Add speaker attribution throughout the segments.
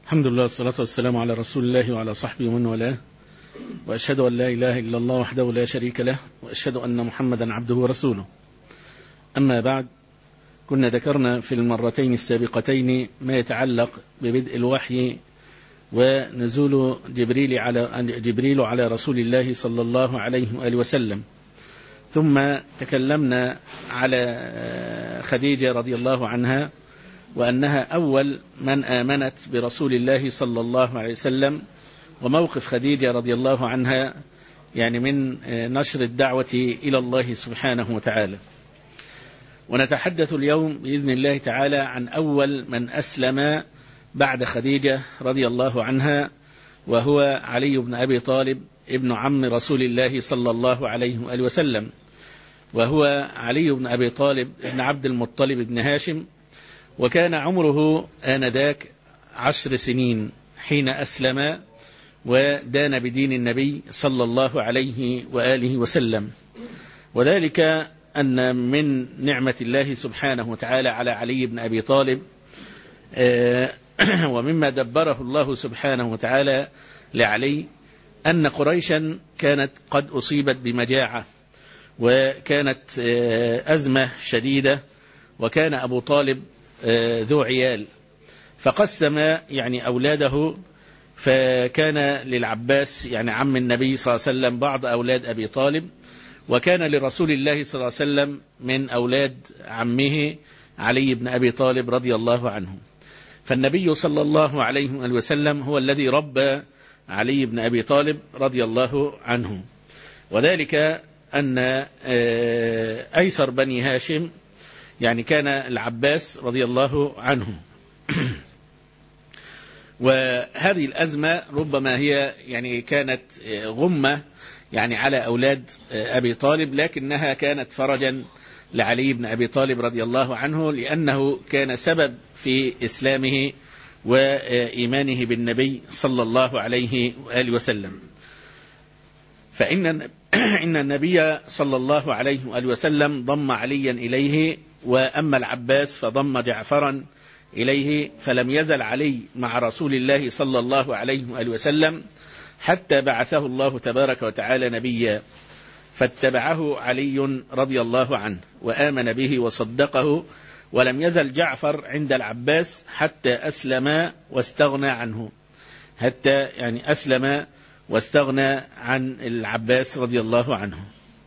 Speaker 1: الحمد لله والصلاة والسلام على رسول الله وعلى صحبه ومن والاه، وأشهد أن لا إله إلا الله وحده لا شريك له، وأشهد أن محمدا عبده ورسوله. أما بعد، كنا ذكرنا في المرتين السابقتين ما يتعلق ببدء الوحي ونزول جبريل على رسول الله صلى الله عليه وآله وسلم، ثم تكلمنا على خديجة رضي الله عنها، وأنها أول من آمنت برسول الله صلى الله عليه وسلم، وموقف خديجة رضي الله عنها يعني من نشر الدعوة إلى الله سبحانه وتعالى. ونتحدث اليوم بإذن الله تعالى عن أول من أسلم بعد خديجة رضي الله عنها، وهو علي بن أبي طالب ابن عم رسول الله صلى الله عليه وآله وسلم، وهو علي بن أبي طالب ابن عبد المطلب ابن هاشم، وكان عمره آنذاك 10 سنين حين أسلم ودان بدين النبي صلى الله عليه وآله وسلم. وذلك أن من نعمة الله سبحانه وتعالى على علي بن أبي طالب ومما دبره الله سبحانه وتعالى لعلي أن قريشا كانت قد أصيبت بمجاعة، وكانت أزمة شديدة، وكان أبو طالب ذو عيال، فقسم يعني أولاده، فكان للعباس يعني عم النبي صلى الله عليه وسلم بعض أولاد أبي طالب، وكان لرسول الله صلى الله عليه وسلم من أولاد عمه علي بن أبي طالب رضي الله عنه. فالنبي صلى الله عليه وسلم هو الذي ربى علي بن أبي طالب رضي الله عنه، وذلك أن أيسر بني هاشم يعني كان العباس رضي الله عنه. وهذه الأزمة ربما هي يعني كانت غمة يعني على أولاد أبي طالب، لكنها كانت فرجا لعلي بن أبي طالب رضي الله عنه، لأنه كان سبب في إسلامه وإيمانه بالنبي صلى الله عليه وآله وسلم. فإن النبي صلى الله عليه وآله وسلم ضم عليا إليه، وأما العباس فضم جعفرا إليه، فلم يزل علي مع رسول الله صلى الله عليه وآله وسلم حتى بعثه الله تبارك وتعالى نبيا، فاتبعه علي رضي الله عنه وآمن به وصدقه، ولم يزل جعفر عند العباس حتى أسلم واستغنى عنه، حتى يعني أسلم واستغنى عن العباس رضي الله عنه.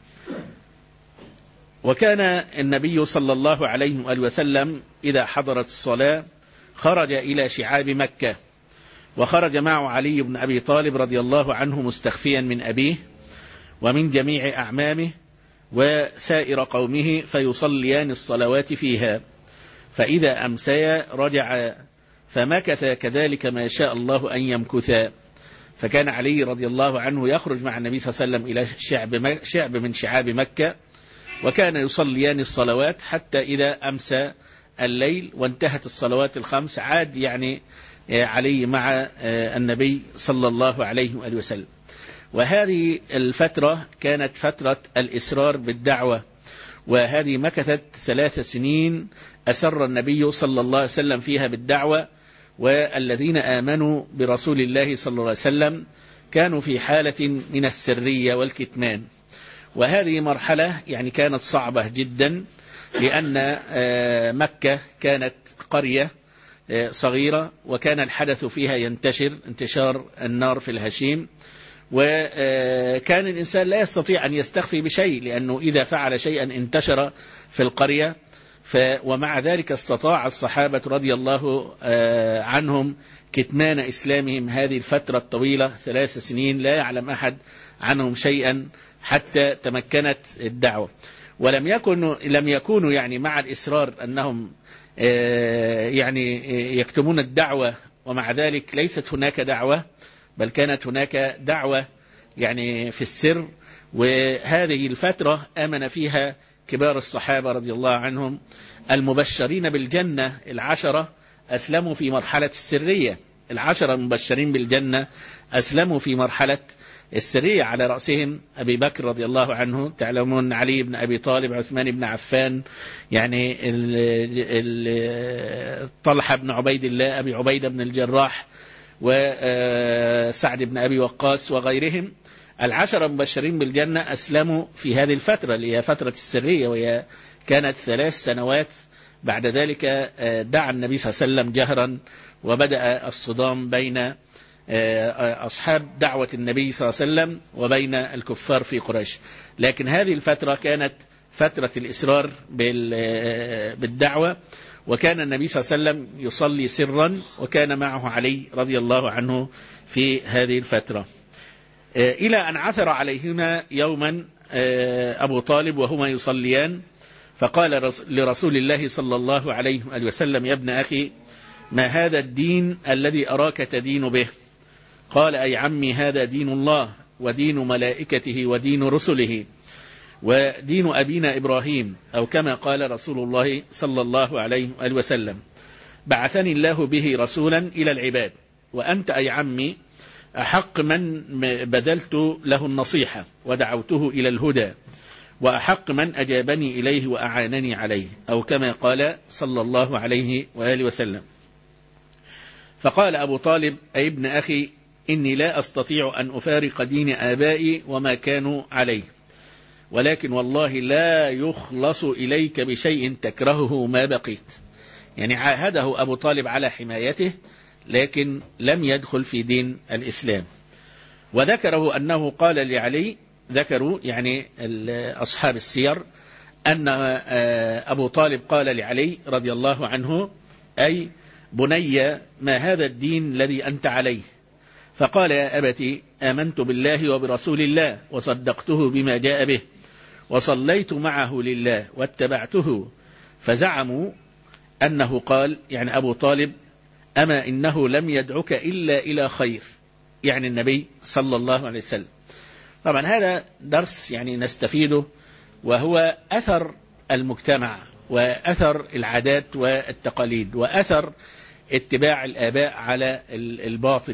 Speaker 1: وكان النبي صلى الله عليه وآله وسلم إذا حضرت الصلاة خرج إلى شعاب مكة، وخرج معه علي بن أبي طالب رضي الله عنه مستخفيا من أبيه ومن جميع أعمامه وسائر قومه، فيصليان الصلوات فيها، فإذا أمسيا رجع، فمكث كذلك ما شاء الله أن يمكثا. فكان علي رضي الله عنه يخرج مع النبي صلى الله عليه وسلم إلى شعب من شعاب مكة، وكان يصليان الصلوات حتى إذا أمسى الليل وانتهت الصلوات الخمس، عاد يعني علي مع النبي صلى الله عليه وآله وسلم. وهذه الفترة كانت فترة الإسرار بالدعوة، وهذه مكثت 3 سنين أسر النبي صلى الله عليه وسلم فيها بالدعوة، والذين آمنوا برسول الله صلى الله عليه وسلم كانوا في حالة من السرية والكتمان. وهذه مرحلة يعني كانت صعبة جدا، لأن مكة كانت قرية صغيرة، وكان الحدث فيها ينتشر انتشار النار في الهشيم، وكان الإنسان لا يستطيع أن يستخفي بشيء، لأنه إذا فعل شيئا انتشر في القرية. ومع ذلك استطاع الصحابة رضي الله عنهم كتمان إسلامهم هذه الفترة الطويلة 3 سنين، لا يعلم أحد عنهم شيئا حتى تمكنت الدعوة. لم يكونوا يعني مع الإصرار أنهم يعني يكتمون الدعوة، ومع ذلك ليست هناك دعوة، بل كانت هناك دعوة يعني في السر. وهذه الفترة آمن فيها كبار الصحابة رضي الله عنهم المبشرين بالجنة 10 أسلموا في مرحلة السرية، العشرة المبشرين بالجنة أسلموا في مرحلة السرية، على رأسهم أبي بكر رضي الله عنه، تعلمون علي بن أبي طالب، عثمان بن عفان، يعني طلحة بن عبيد الله، أبي عبيدة بن الجراح، وسعد بن أبي وقاص وغيرهم. العشرة المبشرين بالجنة أسلموا في هذه الفترة اللي هي فترة السرية، وهي كانت 3 سنوات. بعد ذلك دعا النبي صلى الله عليه وسلم جهرا، وبدأ الصدام بين أصحاب دعوة النبي صلى الله عليه وسلم وبين الكفار في قريش. لكن هذه الفترة كانت فترة الإسرار بالدعوة، وكان النبي صلى الله عليه وسلم يصلي سرا، وكان معه علي رضي الله عنه في هذه الفترة، إلى أن عثر عليهما يوما أبو طالب وهما يصليان، فقال لرسول الله صلى الله عليه وسلم: يا ابن أخي، ما هذا الدين الذي أراك تدين به؟ قال: أي عمي، هذا دين الله ودين ملائكته ودين رسله ودين أبينا إبراهيم، أو كما قال رسول الله صلى الله عليه وسلم: بعثني الله به رسولا إلى العباد، وأنت أي عمي أحق من بذلت له النصيحة ودعوته إلى الهدى، وأحق من أجابني إليه وأعانني عليه، أو كما قال صلى الله عليه وآله وسلم. فقال أبو طالب: أي ابن أخي، إني لا أستطيع أن أفارق دين آبائي وما كانوا عليه، ولكن والله لا يخلص إليك بشيء تكرهه ما بقيت. يعني عاهده أبو طالب على حمايته، لكن لم يدخل في دين الإسلام. وذكره أنه قال لعلي، ذكروا يعني أصحاب السير، أن أبو طالب قال لعلي رضي الله عنه: أي بني، ما هذا الدين الذي أنت عليه؟ فقال: يا أبتي، آمنت بالله وبرسول الله، وصدقته بما جاء به، وصليت معه لله، واتبعته. فزعموا أنه قال، يعني أبو طالب: أما إنه لم يدعك إلا إلى خير، يعني النبي صلى الله عليه وسلم. طبعا هذا درس يعني نستفيده، وهو أثر المجتمع، وأثر العادات والتقاليد، وأثر اتباع الآباء على الباطل.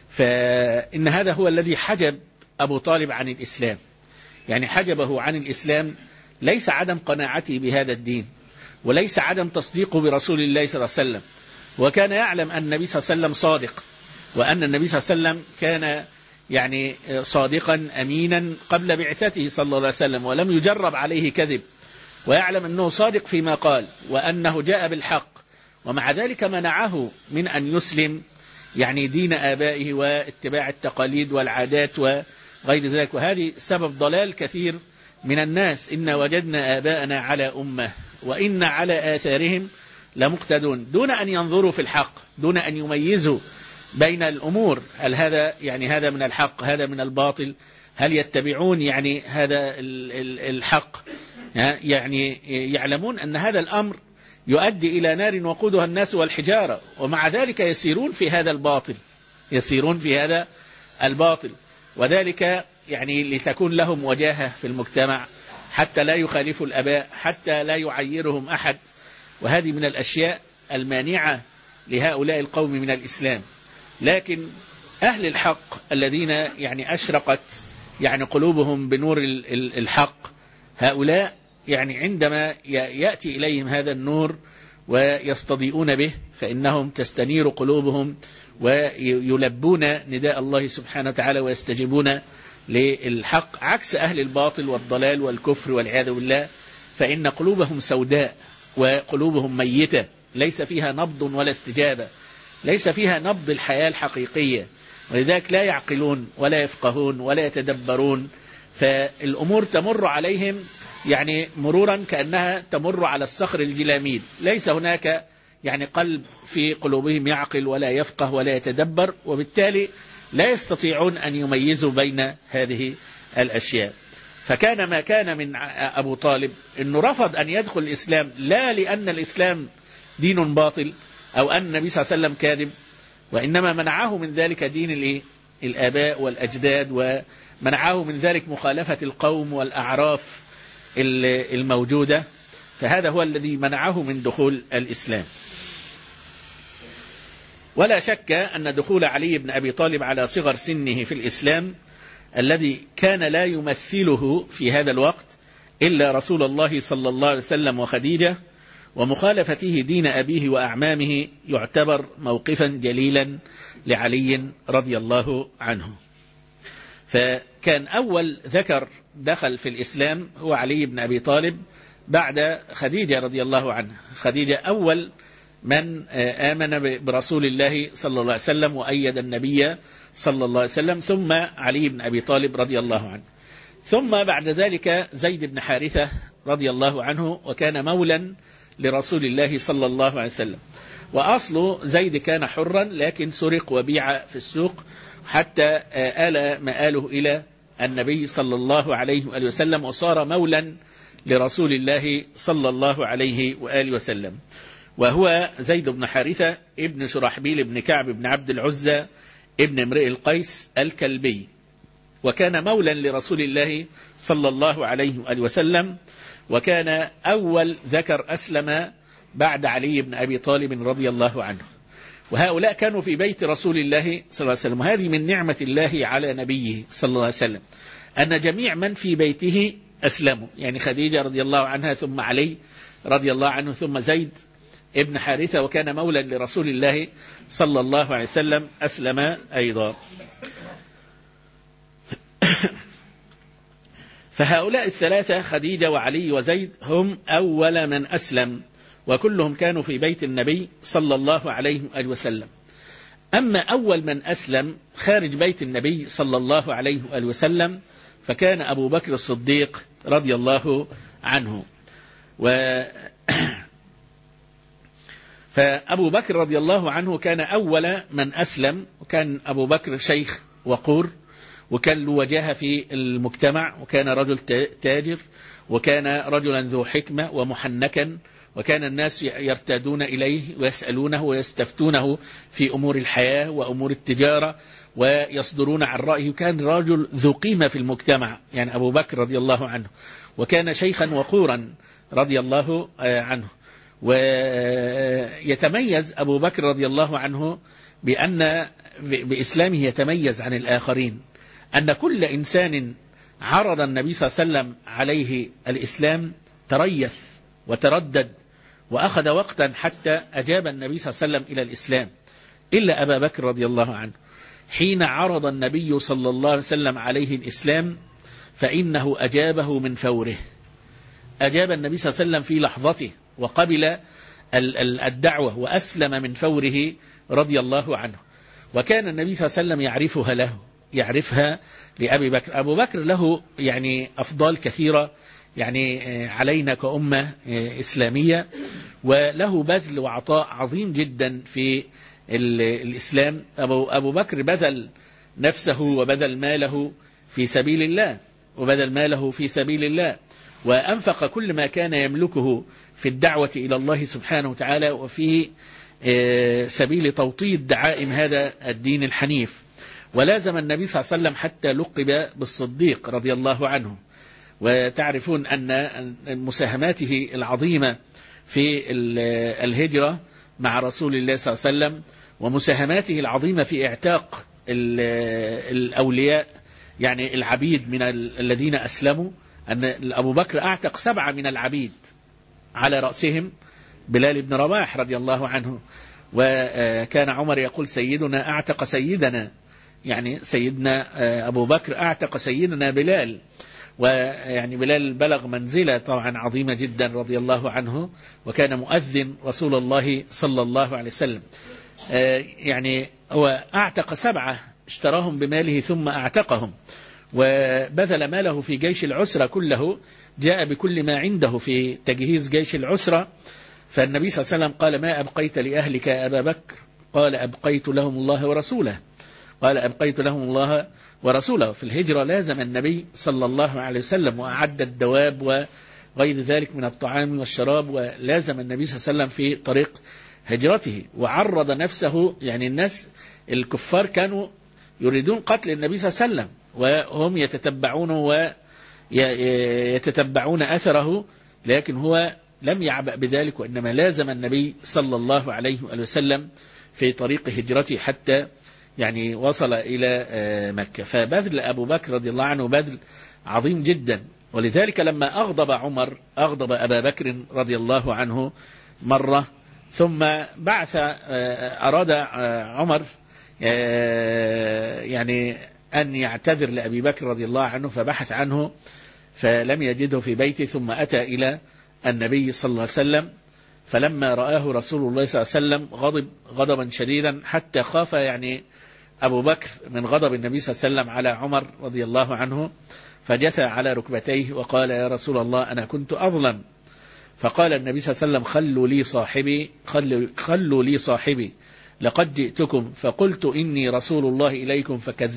Speaker 1: فإن هذا هو الذي حجب أبو طالب عن الإسلام، يعني حجبه عن الإسلام ليس عدم قناعته بهذا الدين، وليس عدم تصديقه برسول الله صلى الله عليه وسلم، وكان يعلم أن النبي صلى الله عليه وسلم صادق، وأن النبي صلى الله عليه وسلم كان يعني صادقا أمينا قبل بعثته صلى الله عليه وسلم، ولم يجرب عليه كذب، ويعلم أنه صادق فيما قال، وأنه جاء بالحق، ومع ذلك منعه من أن يسلم يعني دين آبائه واتباع التقاليد والعادات وغير ذلك. وهذه سبب ضلال كثير من الناس: إن وجدنا آباءنا على أمة وإن على آثارهم لمقتدون، دون أن ينظروا في الحق، دون أن يميزوا بين الأمور، هل هذا يعني هذا من الحق، هذا من الباطل، هل يتبعون يعني هذا الحق، يعني يعلمون أن هذا الأمر يؤدي إلى نار وقودها الناس والحجارة، ومع ذلك يسيرون في هذا الباطل، يسيرون في هذا الباطل، وذلك يعني لتكون لهم وجاهة في المجتمع، حتى لا يخالفوا الآباء، حتى لا يعيرهم أحد. وهذه من الأشياء المانعة لهؤلاء القوم من الإسلام. لكن أهل الحق الذين يعني أشرقت يعني قلوبهم بنور الحق، هؤلاء يعني عندما يأتي إليهم هذا النور ويستضيئون به، فإنهم تستنير قلوبهم ويلبون نداء الله سبحانه وتعالى ويستجيبون للحق، عكس أهل الباطل والضلال والكفر والعياذ بالله، فإن قلوبهم سوداء وقلوبهم ميتة، ليس فيها نبض ولا استجابة، ليس فيها نبض الحياة الحقيقية، ولذلك لا يعقلون ولا يفقهون ولا يتدبرون، فالأمور تمر عليهم يعني مرورا كأنها تمر على الصخر الجلاميد، ليس هناك يعني قلب في قلوبهم يعقل ولا يفقه ولا يتدبر، وبالتالي لا يستطيعون أن يميزوا بين هذه الأشياء. فكان ما كان من أبو طالب أنه رفض أن يدخل الإسلام، لا لأن الإسلام دين باطل أو أن النبي صلى الله عليه وسلم كاذب، وإنما منعه من ذلك دين الآباء والأجداد، ومنعه من ذلك مخالفة القوم والأعراف الموجودة، فهذا هو الذي منعه من دخول الإسلام. ولا شك أن دخول علي بن أبي طالب على صغر سنه في الإسلام الذي كان لا يمثله في هذا الوقت إلا رسول الله صلى الله عليه وسلم وخديجة، ومخالفته دين أبيه وأعمامه، يعتبر موقفا جليلا لعلي رضي الله عنه. فكان أول ذكر دخل في الإسلام هو علي بن أبي طالب بعد خديجة رضي الله عنها. خديجة أول من آمن برسول الله صلى الله عليه وسلم وأيد النبي صلى الله عليه وسلم، ثم علي بن أبي طالب رضي الله عنه، ثم بعد ذلك زيد بن حارثة رضي الله عنه، وكان مولا لرسول الله صلى الله عليه وسلم. وأصل زيد كان حرا لكن سرق وبيع في السوق حتى آل مآله إلى النبي صلى الله عليه وآله وسلم، وصار مولا لرسول الله صلى الله عليه وآله وسلم. وهو زيد بن حارثة ابن شرحبيل بن كعب بن عبد العزى ابن امرئ القيس الكلبي، وكان مولا لرسول الله صلى الله عليه وآله وسلم، وكان أول ذكر أسلم بعد علي بن أبي طالب رضي الله عنه. وهؤلاء كانوا في بيت رسول الله صلى الله عليه وسلم، وهذه من نعمة الله على نبيه صلى الله عليه وسلم أن جميع من في بيته أسلموا، يعني خديجة رضي الله عنها، ثم علي رضي الله عنه، ثم زيد ابن حارثة وكان مولا لرسول الله صلى الله عليه وسلم أسلم أيضا. فهؤلاء الثلاثة خديجة وعلي وزيد هم أول من أسلم، وكلهم كانوا في بيت النبي صلى الله عليه وسلم. أما أول من أسلم خارج بيت النبي صلى الله عليه وسلم فكان أبو بكر الصديق رضي الله عنه. فأبو بكر رضي الله عنه كان أول من أسلم، وكان أبو بكر شيخ وقور، وكان له وجاهة في المجتمع، وكان رجل تاجر، وكان رجلا ذو حكمة ومحنكا، وكان الناس يرتادون إليه ويسألونه ويستفتونه في أمور الحياة وأمور التجارة ويصدرون عن رأيه، وكان رجل ذو قيمة في المجتمع يعني أبو بكر رضي الله عنه، وكان شيخا وقورا رضي الله عنه. ويتميز أبو بكر رضي الله عنه بأن بإسلامه يتميز عن الآخرين، أن كل إنسان عرض النبي صلى الله عليه وسلم عليه الإسلام تريث وتردد وأخذ وقتا حتى أجاب النبي صلى الله عليه وسلم إلى الإسلام، إلا أبا بكر رضي الله عنه. حين عرض النبي صلى الله عليه وسلم عليه الإسلام فإنه أجابه من فوره، أجاب النبي صلى الله عليه وسلم في لحظته وقبل الدعوة وأسلم من فوره رضي الله عنه. وكان النبي صلى الله عليه وسلم يعرفها له، يعرفها لأبي بكر. أبو بكر له يعني أفضال كثيرة يعني علينا كأمة إسلامية، وله بذل وعطاء عظيم جدا في الإسلام. أبو بكر بذل نفسه وبذل ماله في سبيل الله، وأنفق كل ما كان يملكه في الدعوة إلى الله سبحانه وتعالى، وفي سبيل توطيد دعائم هذا الدين الحنيف. ولازم النبي صلى الله عليه وسلم حتى لقب بالصديق رضي الله عنه. وتعرفون أن مساهماته العظيمة في الهجرة مع رسول الله صلى الله عليه وسلم، ومساهماته العظيمة في اعتاق الأولياء يعني العبيد من الذين أسلموا، أن أبو بكر أعتق 7 من العبيد على رأسهم بلال بن رباح رضي الله عنه. وكان عمر يقول سيدنا أعتق سيدنا، يعني سيدنا أبو بكر أعتق سيدنا بلال، ويعني بلال بلغ منزلة طبعا عظيمة جدا رضي الله عنه، وكان مؤذن رسول الله صلى الله عليه وسلم. يعني هو أعتق 7 اشتراهم بماله ثم أعتقهم، وبذل ماله في جيش العسرة كله، جاء بكل ما عنده في تجهيز جيش العسرة. فالنبي صلى الله عليه وسلم قال ما أبقيت لأهلك يا أبا بكر؟ قال أبقيت لهم الله ورسوله. في الهجرة لازم النبي صلى الله عليه وسلم، وأعد الدواب وغير ذلك من الطعام والشراب، ولازم النبي صلى الله عليه وسلم في طريق هجرته، وعرض نفسه. يعني الناس الكفار كانوا يريدون قتل النبي صلى الله عليه وسلم، وهم يتتبعون أثره، لكن هو لم يعبأ بذلك، وإنما لازم النبي صلى الله عليه وسلم في طريق هجرته حتى يعني وصل إلى مكة. فبذل أبو بكر رضي الله عنه بذل عظيم جدا، ولذلك لما أغضب عمر أغضب أبا بكر رضي الله عنه مرة، ثم بعث أراد عمر يعني أن يعتذر لأبي بكر رضي الله عنه، فبحث عنه فلم يجده في بيته، ثم أتى إلى النبي صلى الله عليه وسلم، فلما رآه رسول الله صلى الله عليه وسلم غضب غضبا شديدا حتى خاف يعني أبو بكر من غضب النبي صلى الله عليه وسلم على عمر رضي الله عنه، فجثى على ركبتيه وقال: يا رسول الله أنا كنت أظلم. فقال النبي صلى الله عليه وسلم: خلوا لي صاحبي لقد جئتكم فقلت إني رسول الله إليكم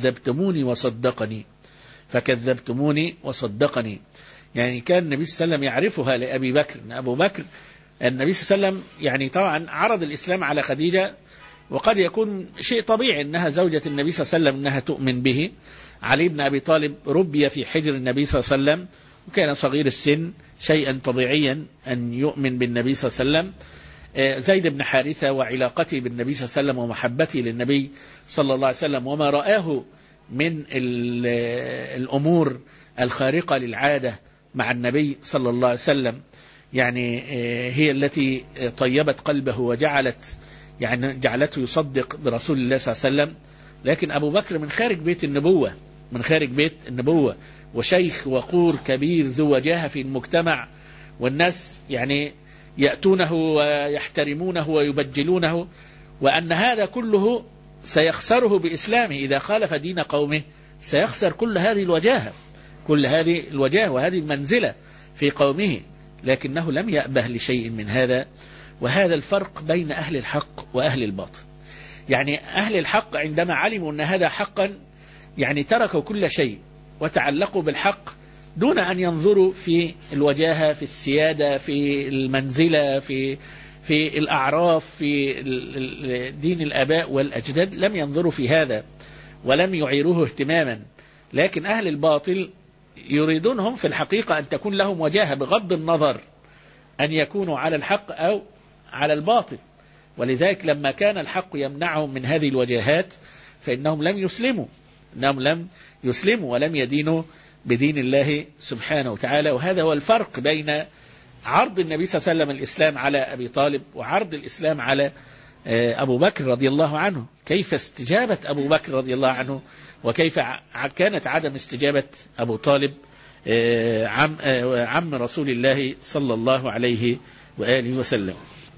Speaker 1: فكذبتموني وصدقني. يعني كان النبي صلى الله عليه وسلم يعرفها لأبي بكر. أبو بكر النبي صلى الله عليه وسلم يعني طبعا عرض الإسلام على خديجة، وقد يكون شيء طبيعي أنها زوجة النبي صلى الله عليه وسلم أنها تؤمن به. علي بن أبي طالب ربي في حجر النبي صلى الله عليه وسلم، وكان صغير السن، شيئا طبيعيا أن يؤمن بالنبي صلى الله عليه وسلم. زيد بن حارثة وعلاقته بالنبي صلى الله عليه وسلم ومحبته للنبي صلى الله عليه وسلم وما رآه من الأمور الخارقة للعادة مع النبي صلى الله عليه وسلم، يعني هي التي طيبت قلبه جعلته يصدق برسول الله صلى الله عليه وسلم. لكن أبو بكر من خارج بيت النبوة وشيخ وقور كبير ذو وجاهة في المجتمع، والناس يعني يأتونه ويحترمونه ويبجلونه، وأن هذا كله سيخسره بإسلامه إذا خالف دين قومه، سيخسر كل هذه الوجاهة وهذه المنزلة في قومه، لكنه لم يأبه لشيء من هذا. وهذا الفرق بين أهل الحق وأهل الباطل. يعني أهل الحق عندما علموا أن هذا حقا يعني تركوا كل شيء وتعلقوا بالحق دون أن ينظروا في الوجاهة، في السيادة، في المنزلة، في الأعراف، في دين الآباء والأجداد، لم ينظروا في هذا ولم يعيروه اهتماما. لكن أهل الباطل يريدونهم في الحقيقة أن تكون لهم وجاهة بغض النظر أن يكونوا على الحق أو على الباطل. ولذلك لما كان الحق يمنعهم من هذه الوجاهات فإنهم لم يسلموا ولم يدينوا بدين الله سبحانه وتعالى. وهذا هو الفرق بين عرض النبي صلى الله عليه وسلم الإسلام على أبي طالب وعرض الإسلام على أبو بكر رضي الله عنه. كيف استجابة أبو بكر رضي الله عنه، وكيف كانت عدم استجابة أبو طالب عم رسول الله صلى الله عليه وآله وسلم.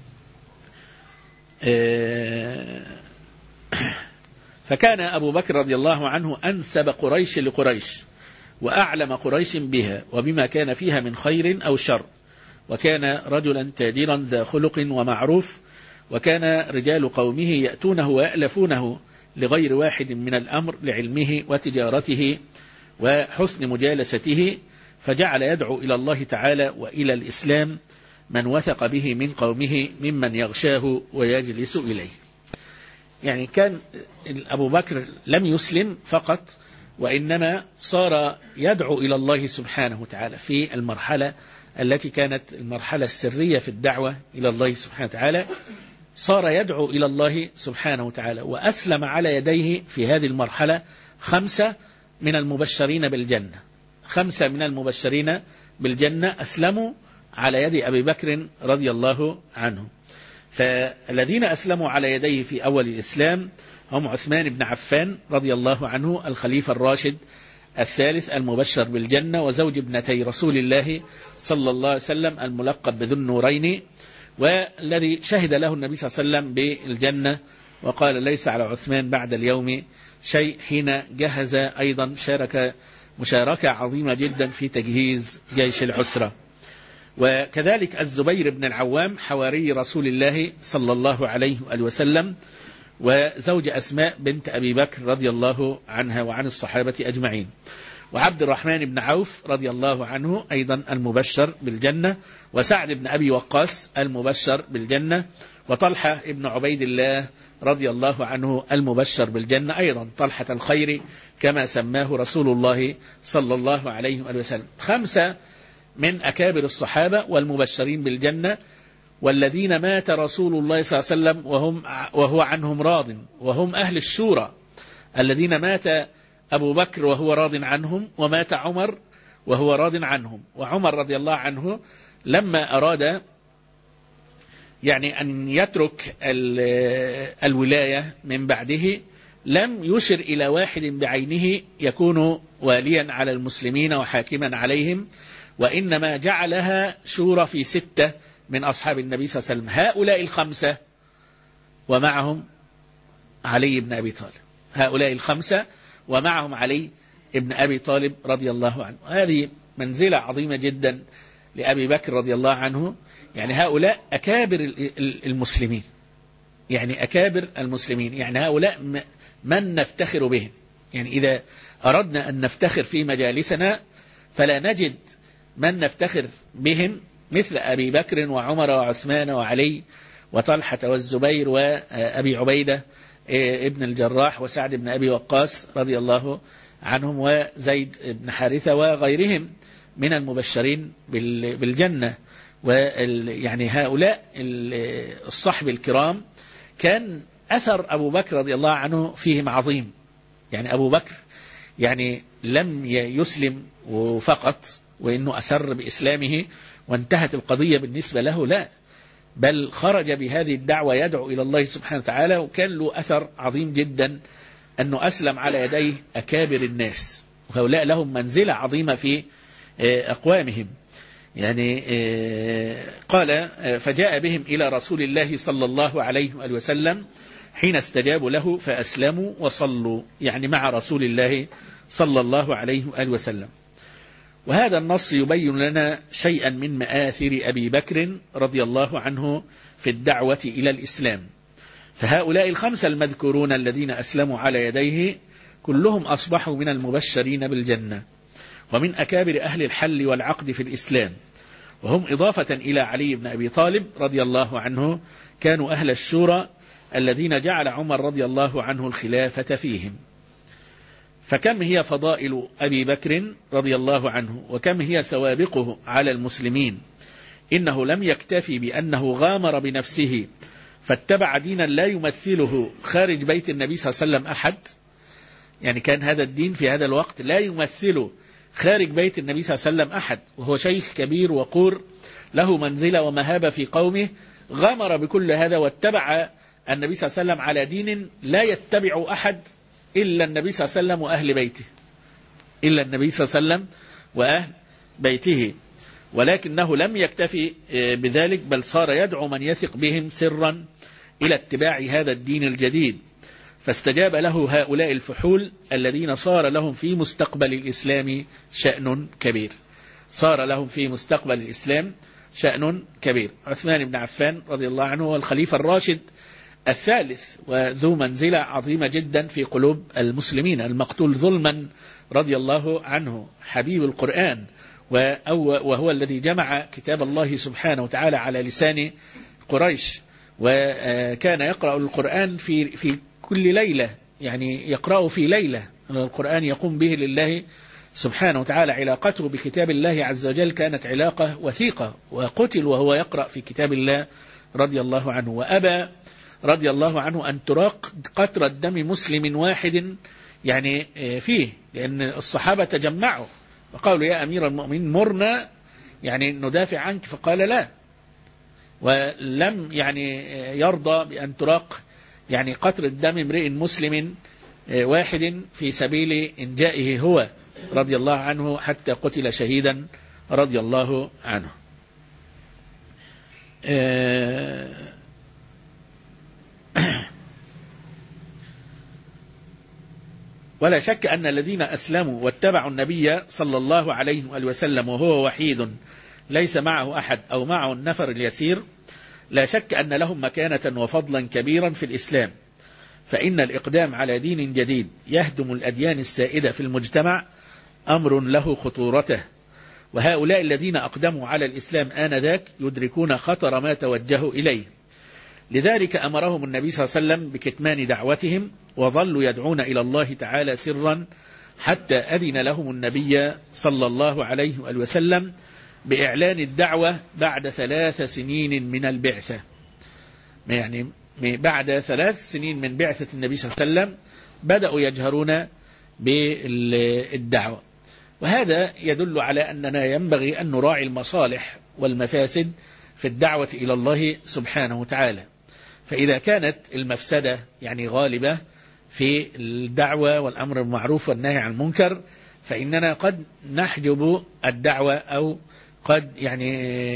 Speaker 1: فكان أبو بكر رضي الله عنه أنسب قريش لقريش وأعلم قريش بها وبما كان فيها من خير أو شر، وكان رجلا تاجرا ذا خلق ومعروف، وكان رجال قومه يأتونه ويألفونه لغير واحد من الأمر لعلمه وتجارته وحسن مجالسته، فجعل يدعو إلى الله تعالى وإلى الإسلام من وثق به من قومه ممن يغشاه ويجلس إليه. يعني كان أبو بكر لم يسلم فقط، وإنما صار يدعو إلى الله سبحانه وتعالى في المرحلة التي كانت المرحلة السرية في الدعوة إلى الله سبحانه وتعالى، صار يدعو إلى الله سبحانه وتعالى. وأسلم على يديه في هذه المرحلة 5 من المبشرين بالجنة أسلموا على يد أبي بكر رضي الله عنه. فالذين أسلموا على يديه في أول الإسلام هم عثمان بن عفان رضي الله عنه الخليفة الراشد الثالث المبشر بالجنة، وزوج ابنتي رسول الله صلى الله عليه وسلم الملقب بذو النورين، والذي شهد له النبي صلى الله عليه وسلم بالجنة وقال: ليس على عثمان بعد اليوم شيء، حين جهز أيضا شارك مشاركة عظيمة جدا في تجهيز جيش العسرة. وكذلك الزبير بن العوام حواري رسول الله صلى الله عليه وسلم، وزوج أسماء بنت أبي بكر رضي الله عنها وعن الصحابة أجمعين، وعبد الرحمن بن عوف رضي الله عنه أيضا المبشر بالجنة، وسعد بن أبي وقاص المبشر بالجنة، وطلحة بن عبيد الله رضي الله عنه المبشر بالجنة أيضا، طلحة الخير كما سماه رسول الله صلى الله عليه وسلم. 5 من أكابر الصحابة والمبشرين بالجنة، والذين مات رسول الله صلى الله عليه وسلم وهو عنهم راض، وهم أهل الشورى الذين مات أبو بكر وهو راض عنهم، ومات عمر وهو راض عنهم. وعمر رضي الله عنه لما أراد يعني أن يترك الولاية من بعده لم يشر إلى واحد بعينه يكون واليا على المسلمين وحاكما عليهم، وإنما جعلها شورى في 6 من أصحاب النبي صلى الله عليه وسلم، هؤلاء الخمسة ومعهم علي بن أبي طالب، هؤلاء الخمسة ومعهم علي بن أبي طالب رضي الله عنه. هذه منزلة عظيمة جدا لأبي بكر رضي الله عنه، يعني هؤلاء أكابر المسلمين، يعني أكابر المسلمين، يعني هؤلاء من نفتخر بهم. يعني إذا أردنا أن نفتخر في مجالسنا فلا نجد من نفتخر بهم مثل أبي بكر وعمر وعثمان وعلي وطلحة والزبير وأبي عبيدة ابن الجراح وسعد بن أبي وقاص رضي الله عنهم وزيد بن حارثة وغيرهم من المبشرين بالجنة. ويعني هؤلاء الصحب الكرام كان أثر أبو بكر رضي الله عنه فيهم عظيم. يعني أبو بكر يعني لم يسلم فقط وإنه أسر بإسلامه وانتهت القضية بالنسبة له، لا، بل خرج بهذه الدعوة يدعو إلى الله سبحانه وتعالى، وكان له أثر عظيم جدا أنه أسلم على يديه أكابر الناس، وهؤلاء لهم منزلة عظيمة في أقوامهم. يعني قال فجاء بهم إلى رسول الله صلى الله عليه وسلم حين استجابوا له فأسلموا وصلوا، يعني مع رسول الله صلى الله عليه وسلم. وهذا النص يبين لنا شيئا من مآثر أبي بكر رضي الله عنه في الدعوة إلى الإسلام. فهؤلاء الخمسة المذكورون الذين أسلموا على يديه كلهم أصبحوا من المبشرين بالجنة ومن أكابر أهل الحل والعقد في الإسلام، وهم إضافة إلى علي بن أبي طالب رضي الله عنه كانوا أهل الشورى الذين جعل عمر رضي الله عنه الخلافة فيهم. فكم هي فضائل أبي بكر رضي الله عنه، وكم هي سوابقه على المسلمين. إنه لم يكتفي بأنه غامر بنفسه فاتبع دينا لا يمثله خارج بيت النبي صلى الله عليه وسلم أحد، يعني كان هذا الدين في هذا الوقت لا يمثله خارج بيت النبي صلى الله عليه وسلم أحد، وهو شيخ كبير وقور له منزلة ومهابة في قومه، غامر بكل هذا واتبع النبي صلى الله عليه وسلم على دين لا يتبع أحد إلا النبي صلى الله عليه وسلم وأهل بيته، إلا النبي صلى الله عليه وسلم وأهل بيته. ولكنه لم يكتفي بذلك، بل صار يدعو من يثق بهم سرا إلى اتباع هذا الدين الجديد، فاستجاب له هؤلاء الفحول الذين صار لهم في مستقبل الإسلام شأن كبير، صار لهم في مستقبل الإسلام شأن كبير. عثمان بن عفان رضي الله عنه هو الخليفة الراشد الثالث وذو منزلة عظيمة جدا في قلوب المسلمين، المقتول ظلما رضي الله عنه، حبيب القرآن، وهو الذي جمع كتاب الله سبحانه وتعالى على لسان قريش، وكان يقرأ القرآن في كل ليلة، يعني يقرأه في ليلة. القرآن يقوم به لله سبحانه وتعالى. علاقته بكتاب الله عز وجل كانت علاقة وثيقة، وقتل وهو يقرأ في كتاب الله رضي الله عنه. وأبى رضي الله عنه أن تراق قطرة دم مسلم واحد يعني فيه، لأن الصحابة تجمعوا وقالوا يا أمير المؤمنين مرنا يعني ندافع عنك، فقال لا، ولم يعني يرضى بأن تراق يعني قطرة دم امرئ مسلم واحد في سبيل إنجائه هو رضي الله عنه حتى قتل شهيدا رضي الله عنه. ولا شك أن الذين أسلموا واتبعوا النبي صلى الله عليه وسلم وهو وحيد ليس معه أحد أو معه النفر اليسير، لا شك أن لهم مكانة وفضلا كبيرا في الإسلام، فإن الإقدام على دين جديد يهدم الأديان السائدة في المجتمع أمر له خطورته، وهؤلاء الذين أقدموا على الإسلام آنذاك يدركون خطر ما توجهوا إليه. لذلك أمرهم النبي صلى الله عليه وسلم بكتمان دعوتهم، وظلوا يدعون إلى الله تعالى سرا حتى أذن لهم النبي صلى الله عليه وسلم بإعلان الدعوة بعد 3 سنين من البعثة، يعني بعد 3 سنين من بعثة النبي صلى الله عليه وسلم بدأوا يجهرون بالدعوة. وهذا يدل على أننا ينبغي أن نراعي المصالح والمفاسد في الدعوة إلى الله سبحانه وتعالى. فإذا كانت المفسدة يعني غالبة في الدعوة والأمر بالمعروف والنهي عن المنكر، فإننا قد نحجب الدعوة أو قد يعني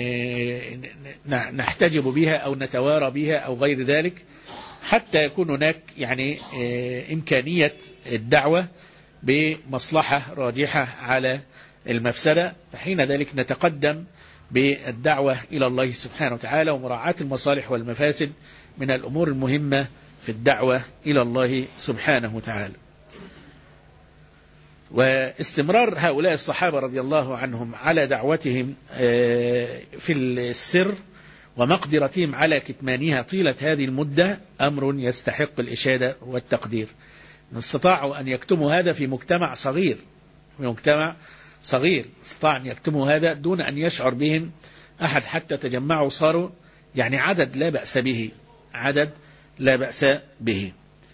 Speaker 1: نحتجب بها أو نتوارى بها أو غير ذلك، حتى يكون هناك يعني إمكانية الدعوة بمصلحة راجحة على المفسدة، فحين ذلك نتقدم بالدعوة إلى الله سبحانه وتعالى. ومراعاة المصالح والمفاسد من الأمور المهمة في الدعوة إلى الله سبحانه وتعالى. واستمرار هؤلاء الصحابة رضي الله عنهم على دعوتهم في السر ومقدرتهم على كتمانها طيلة هذه المدة أمر يستحق الإشادة والتقدير. استطاعوا أن يكتموا هذا في مجتمع صغير، استطاعوا أن يكتموا هذا دون أن يشعر بهم أحد، حتى تجمعوا صاروا يعني عدد لا بأس به.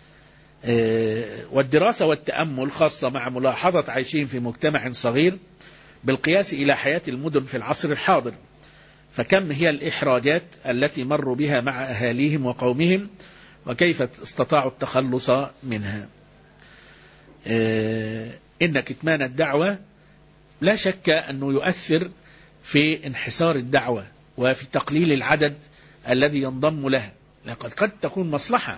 Speaker 1: والدراسة والتأمل خاصة مع ملاحظة عايشين في مجتمع صغير بالقياس إلى حياة المدن في العصر الحاضر، فكم هي الإحراجات التي مروا بها مع أهاليهم وقومهم، وكيف استطاعوا التخلص منها. إن كتمان الدعوة لا شك أنه يؤثر في انحسار الدعوة وفي تقليل العدد الذي ينضم لها، لقد قد تكون مصلحة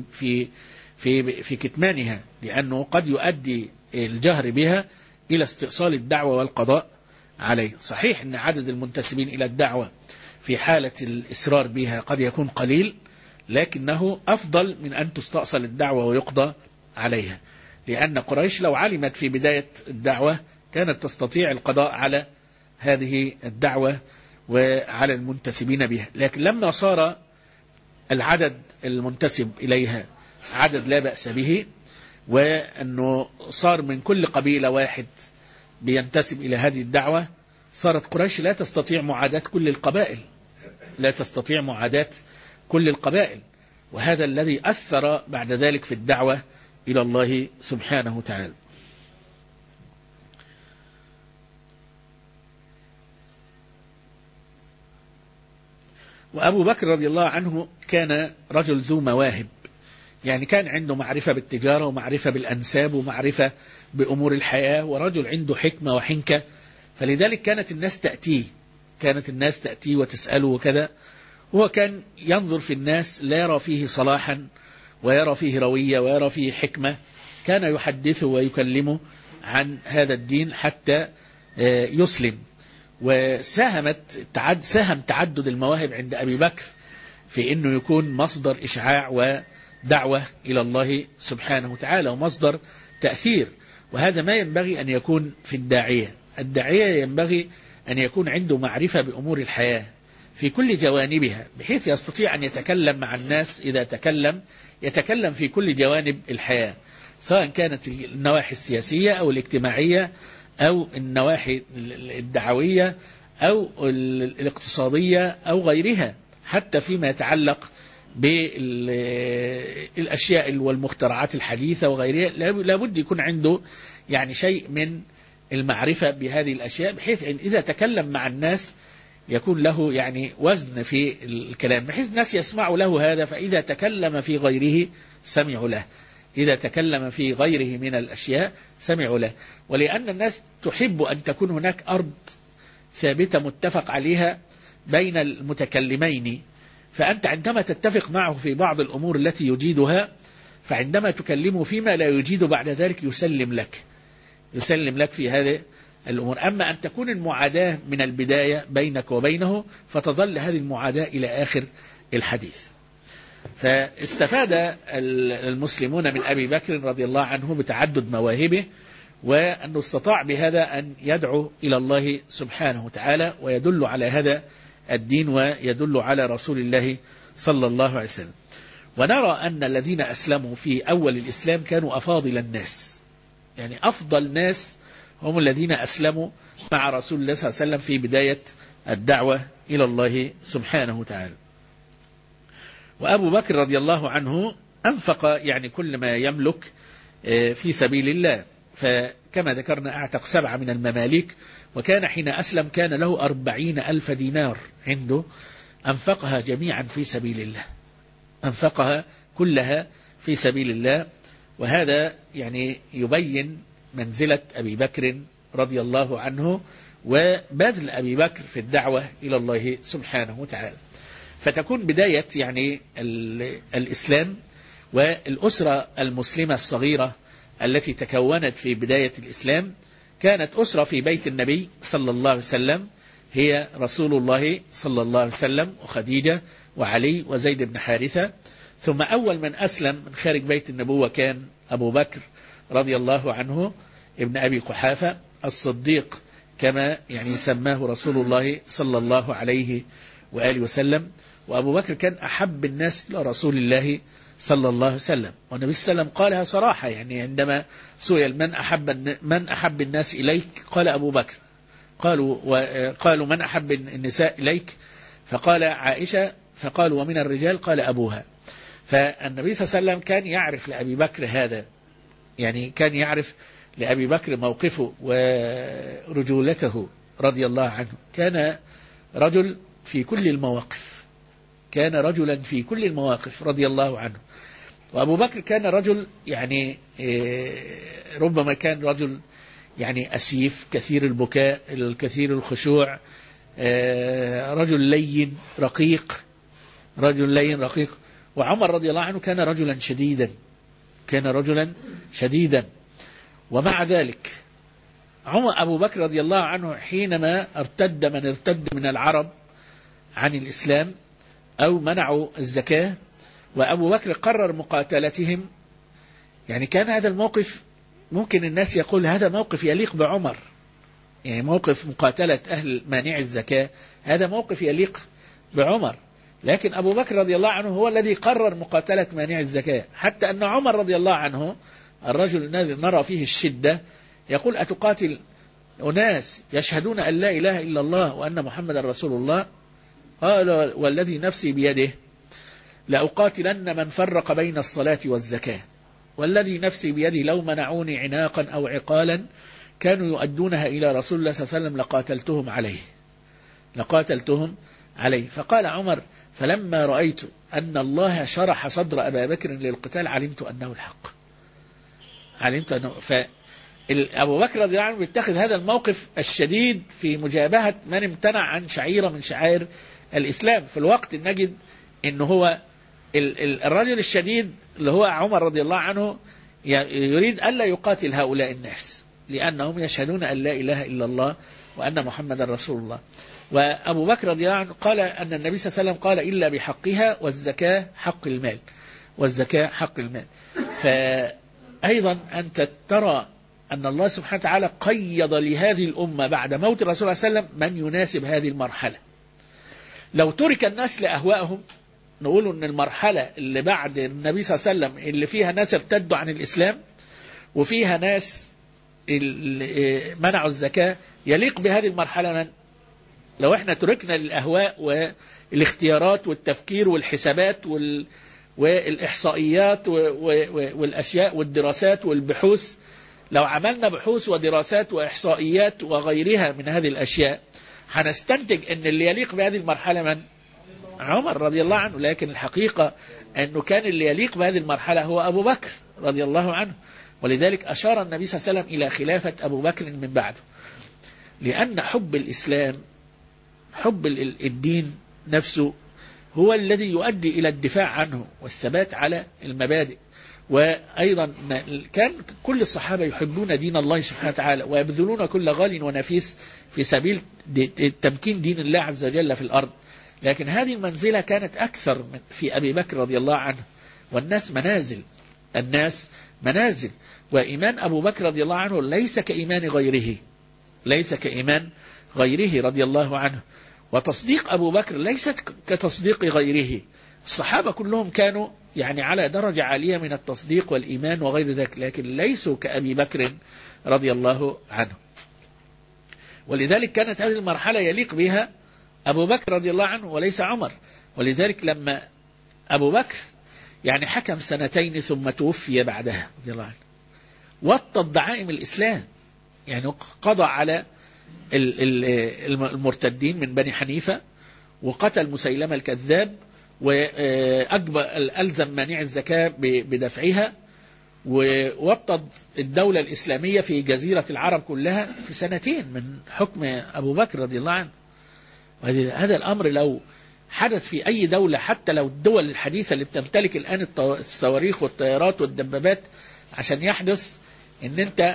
Speaker 1: في كتمانها، لأنه قد يؤدي الجهر بها إلى استئصال الدعوة والقضاء عليه. صحيح أن عدد المنتسبين إلى الدعوة في حالة الإصرار بها قد يكون قليل، لكنه أفضل من أن تستأصل الدعوة ويقضى عليها، لأن قريش لو علمت في بداية الدعوة كانت تستطيع القضاء على هذه الدعوة وعلى المنتسبين بها، لكن لما صار العدد المنتسب إليها عدد لا بأس به، وأنه صار من كل قبيلة واحد بينتسب إلى هذه الدعوة، صارت قريش لا تستطيع معاداة كل القبائل، وهذا الذي أثر بعد ذلك في الدعوة إلى الله سبحانه وتعالى. وأبو بكر رضي الله عنه كان رجل ذو مواهب، يعني كان عنده معرفة بالتجارة ومعرفة بالأنساب ومعرفة بأمور الحياة، ورجل عنده حكمة وحنكة، فلذلك كانت الناس تأتي وتسأله وكذا، هو كان ينظر في الناس لا يرى فيه صلاحا ويرى فيه روية ويرى فيه حكمة، كان يحدثه ويكلمه عن هذا الدين حتى يسلم. وساهم تعدد المواهب عند أبي بكر في أنه يكون مصدر إشعاع ودعوة إلى الله سبحانه وتعالى ومصدر تأثير، وهذا ما ينبغي أن يكون في الداعية ينبغي أن يكون عنده معرفة بأمور الحياة في كل جوانبها، بحيث يستطيع أن يتكلم مع الناس، إذا يتكلم في كل جوانب الحياة، سواء كانت النواحي السياسية أو الاجتماعية أو النواحي الدعوية أو الاقتصادية أو غيرها، حتى فيما يتعلق بالأشياء والمخترعات الحديثة وغيرها، لابد يكون عنده يعني شيء من المعرفة بهذه الأشياء، بحيث إن إذا تكلم مع الناس يكون له يعني وزن في الكلام، بحيث الناس يسمعوا له هذا، فإذا تكلم في غيره سمعوا له، إذا تكلم في غيره من الأشياء سمعوا له. ولأن الناس تحب أن تكون هناك أرض ثابتة متفق عليها بين المتكلمين، فأنت عندما تتفق معه في بعض الأمور التي يجيدها، فعندما تكلمه فيما لا يجيد بعد ذلك يسلم لك في هذه الأمور. أما أن تكون المعاداة من البداية بينك وبينه، فتظل هذه المعاداة إلى آخر الحديث. فاستفاد المسلمون من أبي بكر رضي الله عنه بتعدد مواهبه، وأنه استطاع بهذا أن يدعو إلى الله سبحانه وتعالى، ويدل على هذا الدين ويدل على رسول الله صلى الله عليه وسلم. ونرى أن الذين أسلموا في أول الإسلام كانوا أفاضل الناس، يعني أفضل ناس هم الذين أسلموا مع رسول الله صلى الله عليه وسلم في بداية الدعوة إلى الله سبحانه وتعالى. وأبو بكر رضي الله عنه أنفق يعني كل ما يملك في سبيل الله، فكما ذكرنا أعتق 7 من المماليك، وكان حين أسلم كان له 40,000 دينار عنده، أنفقها جميعا في سبيل الله، أنفقها كلها في سبيل الله. وهذا يعني يبين منزلة أبي بكر رضي الله عنه وبذل أبي بكر في الدعوة إلى الله سبحانه وتعالى. فتكون بداية يعني الإسلام والأسرة المسلمة الصغيرة التي تكونت في بداية الإسلام كانت أسرة في بيت النبي صلى الله عليه وسلم، هي رسول الله صلى الله عليه وسلم وخديجة وعلي وزيد بن حارثة. ثم أول من أسلم من خارج بيت النبوة كان أبو بكر رضي الله عنه ابن أبي قحافة الصديق كما يعني سماه رسول الله صلى الله عليه وآله وسلم. وأبو بكر كان أحب الناس إلى رسول الله صلى الله عليه وسلم، والنبي صلى الله عليه وسلم قالها صراحة، يعني عندما سئل من أحب الناس إليك قال أبو بكر، قالوا من أحب النساء إليك؟ فقال عائشة، فقالوا ومن الرجال؟ قال أبوها. فالنبي صلى الله عليه وسلم كان يعرف لأبي بكر هذا، يعني كان يعرف لأبي بكر موقفه ورجولته رضي الله عنه. كان رجل في كل المواقف، كان رجلا في كل المواقف رضي الله عنه. وأبو بكر كان رجل يعني ربما كان رجل يعني أسيف كثير البكاء الكثير الخشوع، رجل لين رقيق، رجل لين رقيق. وعمر رضي الله عنه كان رجلا شديدا، كان رجلا شديدا. ومع ذلك أبو بكر رضي الله عنه حينما ارتد من ارتد من العرب عن الإسلام أو منعوا الزكاة وأبو بكر قرر مقاتلتهم، يعني كان هذا الموقف ممكن الناس يقول هذا موقف يليق بعمر، يعني موقف مقاتلة أهل مانع الزكاة هذا موقف يليق بعمر، لكن أبو بكر رضي الله عنه هو الذي قرر مقاتلة مانع الزكاة. حتى أن عمر رضي الله عنه الرجل الذي نرى فيه الشدة يقول أتقاتل أناس يشهدون أن لا إله إلا الله وأن محمد رسول الله؟ قال والذي نفسي بيده لأقاتلن من فرق بين الصلاة والزكاة، والذي نفسي بيده لو منعوني عناقا أو عقالا كانوا يؤدونها إلى رسول الله صلى الله عليه وسلم لقاتلتهم عليه. فقال عمر فلما رأيت أن الله شرح صدر أبا بكر للقتال علمت أنه الحق، علمت أنه. فأبو بكر رضي الله عنه بيتخذ هذا الموقف الشديد في مجابهة من امتنع عن شعيرة من شعائر الإسلام. في الوقت نجد أنه هو الرجل الشديد اللي هو عمر رضي الله عنه يريد ألا يقاتل هؤلاء الناس لأنهم يشهدون أن لا إله إلا الله وأن محمد رسول الله. وأبو بكر رضي الله عنه قال أن النبي صلى الله عليه وسلم قال إلا بحقها والزكاة حق المال، والزكاة حق المال. فأيضا أنت ترى أن الله سبحانه وتعالى قيض لهذه الأمة بعد موت الرسول صلى الله عليه وسلم من يناسب هذه المرحلة. لو ترك الناس لأهوائهم نقول أن المرحلة اللي بعد النبي صلى الله عليه وسلم اللي فيها ناس ارتدوا عن الإسلام وفيها ناس منعوا الزكاة يليق بهذه المرحلة من؟ لو احنا تركنا للأهواء والاختيارات والتفكير والحسابات والإحصائيات والأشياء والدراسات والبحوث، لو عملنا بحوث ودراسات وإحصائيات وغيرها من هذه الأشياء هنستنتج أن اللي يليق بهذه المرحلة من؟ عمر رضي الله عنه. لكن الحقيقة أنه كان اللي يليق بهذه المرحلة هو أبو بكر رضي الله عنه، ولذلك أشار النبي صلى الله عليه وسلم إلى خلافة أبو بكر من بعده، لأن حب الإسلام حب الدين نفسه هو الذي يؤدي إلى الدفاع عنه والثبات على المبادئ. وأيضا كان كل الصحابة يحبون دين الله سبحانه وتعالى ويبذلون كل غال ونفيس في سبيل تمكين دين الله عز وجل في الأرض. لكن هذه المنزلة كانت أكثر في أبي بكر رضي الله عنه، والناس منازل، الناس منازل. وإيمان أبو بكر رضي الله عنه ليس كإيمان غيره، ليس كإيمان غيره رضي الله عنه. وتصديق أبو بكر ليست كتصديق غيره. الصحابة كلهم كانوا يعني على درجة عالية من التصديق والإيمان وغير ذلك، لكن ليسوا كأبي بكر رضي الله عنه. ولذلك كانت هذه المرحلة يليق بها أبو بكر رضي الله عنه وليس عمر. ولذلك لما أبو بكر يعني حكم 2 ثم توفي بعدها رضي الله عنه، وطد دعائم الإسلام، يعني قضى على المرتدين من بني حنيفة، وقتل مسيلمة الكذاب، وألزم مانع الزكاة بدفعها، ووطد الدولة الإسلامية في جزيرة العرب كلها في 2 من حكم أبو بكر رضي الله عنه. هذا الأمر لو حدث في أي دولة، حتى لو الدول الحديثة اللي بتمتلك الآن الصواريخ والطيارات والدبابات، عشان يحدث ان انت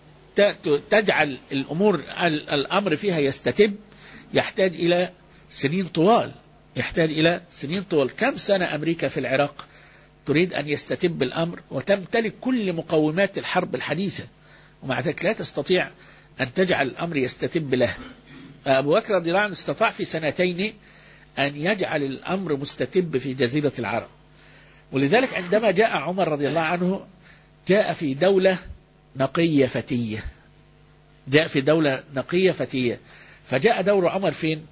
Speaker 1: تجعل الأمر فيها يستتب، يحتاج إلى سنين طوال، يحتاج إلى سنين طوال. كم سنة أمريكا في العراق تريد أن يستتب الأمر وتمتلك كل مقومات الحرب الحديثة، ومع ذلك لا تستطيع أن تجعل الأمر يستتب له. أبو بكر رضي الله عنه استطاع في 2 أن يجعل الأمر مستتب في جزيرة العرب. ولذلك عندما جاء عمر رضي الله عنه جاء في دولة نقية فتية، جاء في دولة نقية فتية. فجاء دور عمر فين؟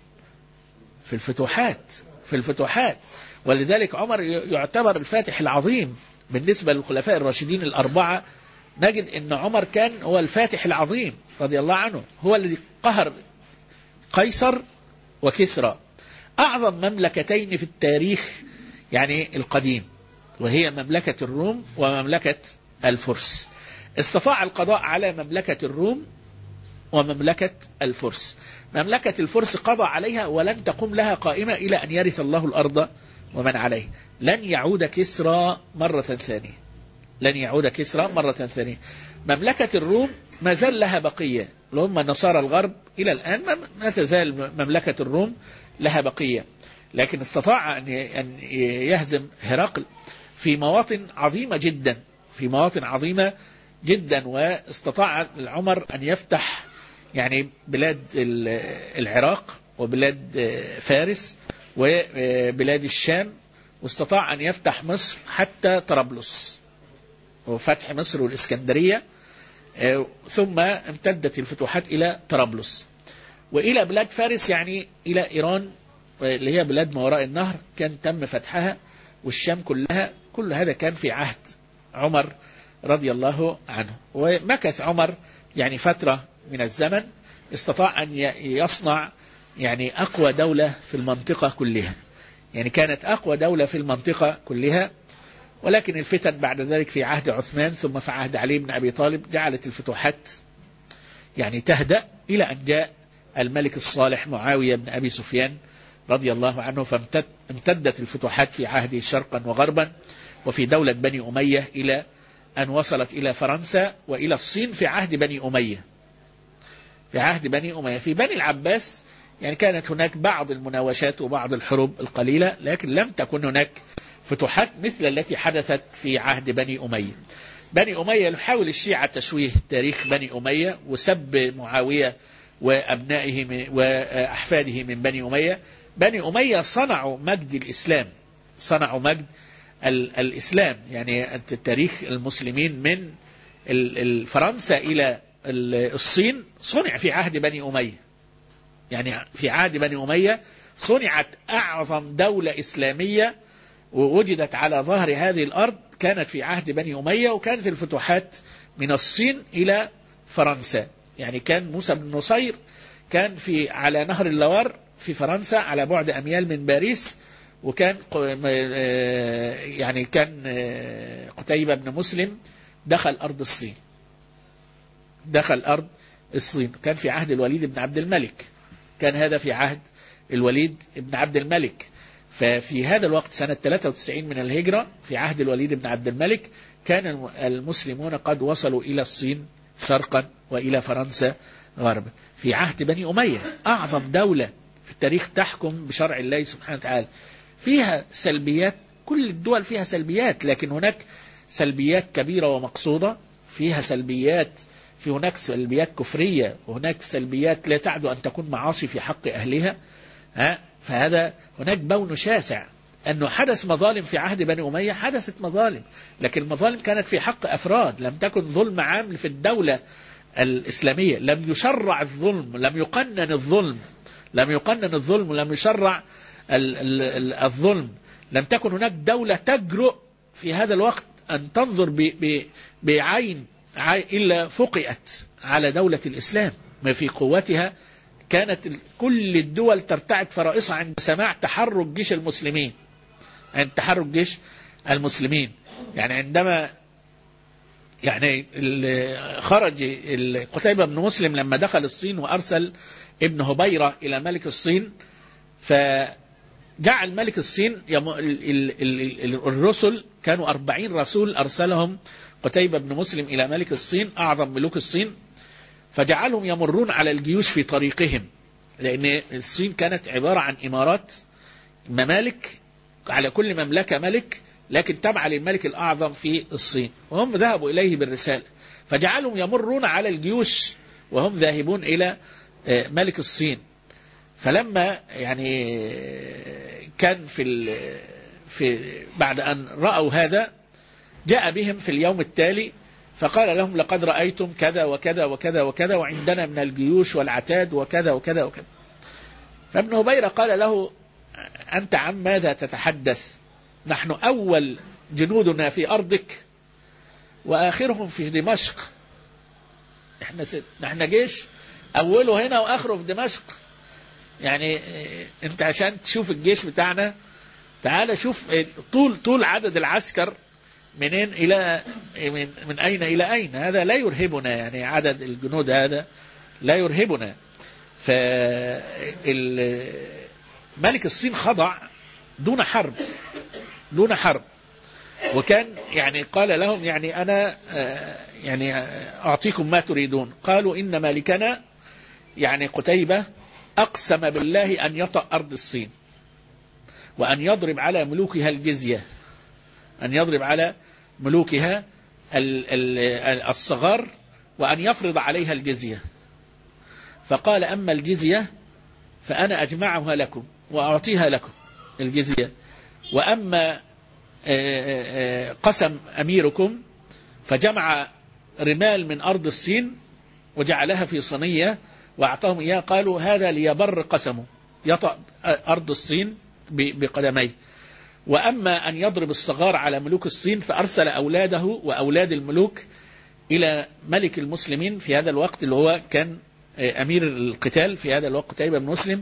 Speaker 1: في الفتوحات، في الفتوحات. ولذلك عمر يعتبر الفاتح العظيم بالنسبة للخلفاء الراشدين الأربعة. نجد أن عمر كان هو الفاتح العظيم رضي الله عنه، هو الذي قهر قيصر وكسرى، أعظم مملكتين في التاريخ يعني القديم، وهي مملكة الروم ومملكة الفرس. استطاع القضاء على مملكة الروم ومملكة الفرس. مملكة الفرس قضى عليها ولن تقوم لها قائمة إلى أن يرث الله الأرض ومن عليه. لن يعود كسرى مرة ثانية، لن يعود كسرى مرة ثانية. مملكة الروم ما زال لها بقية، هم نصارى الغرب إلى الآن ما تزال مملكة الروم لها بقية، لكن استطاع أن يهزم هرقل في مواطن عظيمة جدا، في مواطن عظيمة جدا. واستطاع عمر أن يفتح يعني بلاد العراق وبلاد فارس وبلاد الشام، واستطاع أن يفتح مصر حتى طرابلس، وفتح مصر والإسكندرية، ثم امتدت الفتوحات إلى طرابلس وإلى بلاد فارس، يعني إلى إيران اللي هي بلاد ما وراء النهر كان تم فتحها، والشام كلها. كل هذا كان في عهد عمر رضي الله عنه. ومكث عمر يعني فترة من الزمن، استطاع أن يصنع يعني أقوى دولة في المنطقة كلها، يعني كانت أقوى دولة في المنطقة كلها. ولكن الفتن بعد ذلك في عهد عثمان ثم في عهد علي بن أبي طالب جعلت الفتوحات يعني تهدأ، إلى أن جاء الملك الصالح معاوية بن أبي سفيان رضي الله عنه، فامتدت الفتوحات في عهده شرقا وغربا، وفي دولة بني أمية إلى أن وصلت إلى فرنسا وإلى الصين في عهد بني أمية. في عهد بني أمية في بني العباس يعني كانت هناك بعض المناوشات وبعض الحروب القليلة، لكن لم تكن هناك فتوحات مثل التي حدثت في عهد بني أمية. بني أمية يحاول الشيعة تشويه تاريخ بني أمية وسب معاوية وأبنائه وأحفاده من بني أمية. بني أمية صنعوا مجد الإسلام، صنعوا مجد الإسلام، يعني تاريخ المسلمين من فرنسا إلى الصين صنع في عهد بني أمية. يعني في عهد بني أمية صنعت أعظم دولة إسلامية ووجدت على ظهر هذه الأرض، كانت في عهد بني أمية. وكانت الفتوحات من الصين إلى فرنسا، يعني كان موسى بن نصير كان على نهر اللوار في فرنسا على بعد أميال من باريس، وكان يعني كان قتيبة بن مسلم دخل أرض الصين، دخل أرض الصين. كان في عهد الوليد بن عبد الملك، كان هذا في عهد الوليد بن عبد الملك. ففي هذا الوقت سنة 93 من الهجرة في عهد الوليد بن عبد الملك كان المسلمون قد وصلوا إلى الصين شرقا وإلى فرنسا غربا في عهد بني أمية، أعظم دولة في التاريخ تحكم بشرع الله سبحانه وتعالى. فيها سلبيات، كل الدول فيها سلبيات، لكن هناك سلبيات كبيرة ومقصودة، فيها سلبيات، في هناك سلبيات كفرية، وهناك سلبيات لا تعد أن تكون معاصي في حق أهلها. فهذا هناك بون شاسع. أنه حدث مظالم في عهد بني أمية، حدثت مظالم، لكن المظالم كانت في حق أفراد، لم تكن ظلم عام في الدولة الإسلامية لم يشرع الظلم، لم يقنن الظلم، لم يشرع الظلم. لم تكن هناك دولة تجرؤ في هذا الوقت أن تنظر بعين إلا فقئت على دولة الإسلام ما في قوتها. كانت كل الدول ترتعد فرائصها عند سماع تحرك جيش المسلمين، يعني عندما يعني خرج قتيبة بن مسلم لما دخل الصين وأرسل ابن هبيرة إلى ملك الصين، فجعل ملك الصين الرسل كانوا 40 رسول أرسلهم قتيبة بن مسلم إلى ملك الصين أعظم ملوك الصين، فجعلهم يمرون على الجيوش في طريقهم، لأن الصين كانت عبارة عن إمارات ممالك، على كل مملكة ملك لكن تبع للملك الأعظم في الصين، وهم ذهبوا إليه بالرسالة، فجعلهم يمرون على الجيوش وهم ذاهبون إلى ملك الصين. فلما يعني كان في بعد أن رأوا هذا جاء بهم في اليوم التالي فقال لهم لقد رأيتم كذا وكذا وكذا وكذا وعندنا من الجيوش والعتاد وكذا وكذا وكذا. فابن هبيرة قال له أنت عن ماذا تتحدث؟ نحن أول جنودنا في أرضك وآخرهم في دمشق، نحن جيش أوله هنا وآخره في دمشق. يعني أنت عشان تشوف الجيش بتاعنا تعال شوف طول عدد العسكر منين إلى من أين إلى أين، هذا لا يرهبنا، يعني عدد الجنود هذا لا يرهبنا. فملك الصين خضع دون حرب، وكان يعني قال لهم يعني أنا يعني أعطيكم ما تريدون. قالوا إن مالكنا يعني قتيبة أقسم بالله أن يطأ أرض الصين وأن يضرب على ملوكها الجزية، أن يضرب على ملوكها الصغار وأن يفرض عليها الجزية. فقال أما الجزية فأنا أجمعها لكم وأعطيها لكم الجزية، وأما قسم أميركم فجمع رمال من أرض الصين وجعلها في صينية وأعطاهم إياه، قالوا هذا ليبر قسمه يطأ أرض الصين بقدميه. وأما أن يضرب الصغار على ملوك الصين فأرسل أولاده وأولاد الملوك إلى ملك المسلمين في هذا الوقت اللي هو كان أمير القتال في هذا الوقت قتيبة بن مسلم،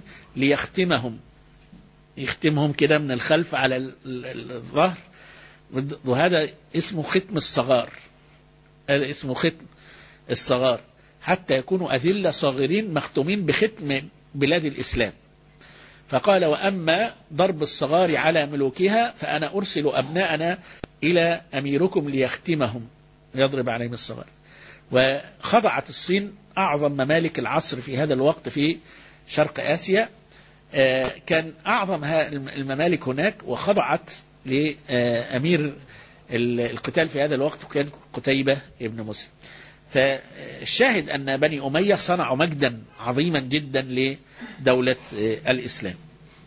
Speaker 1: يختمهم كده من الخلف على الظهر، وهذا اسمه ختم الصغار، هذا اسمه ختم الصغار حتى يكونوا أذلة صاغرين مختومين بختم بلاد الإسلام. فقال وأما ضرب الصغار على ملوكها فأنا أرسل أبناءنا إلى أميركم ليختمهم يضرب عليهم الصغار. وخضعت الصين أعظم ممالك العصر في هذا الوقت في شرق آسيا، كان أعظم الممالك هناك وخضعت لأمير القتال في هذا الوقت وكان قتيبة ابن مسلم. فالشاهد أن بني أمية صنعوا مجدا عظيما جدا لدولة الإسلام.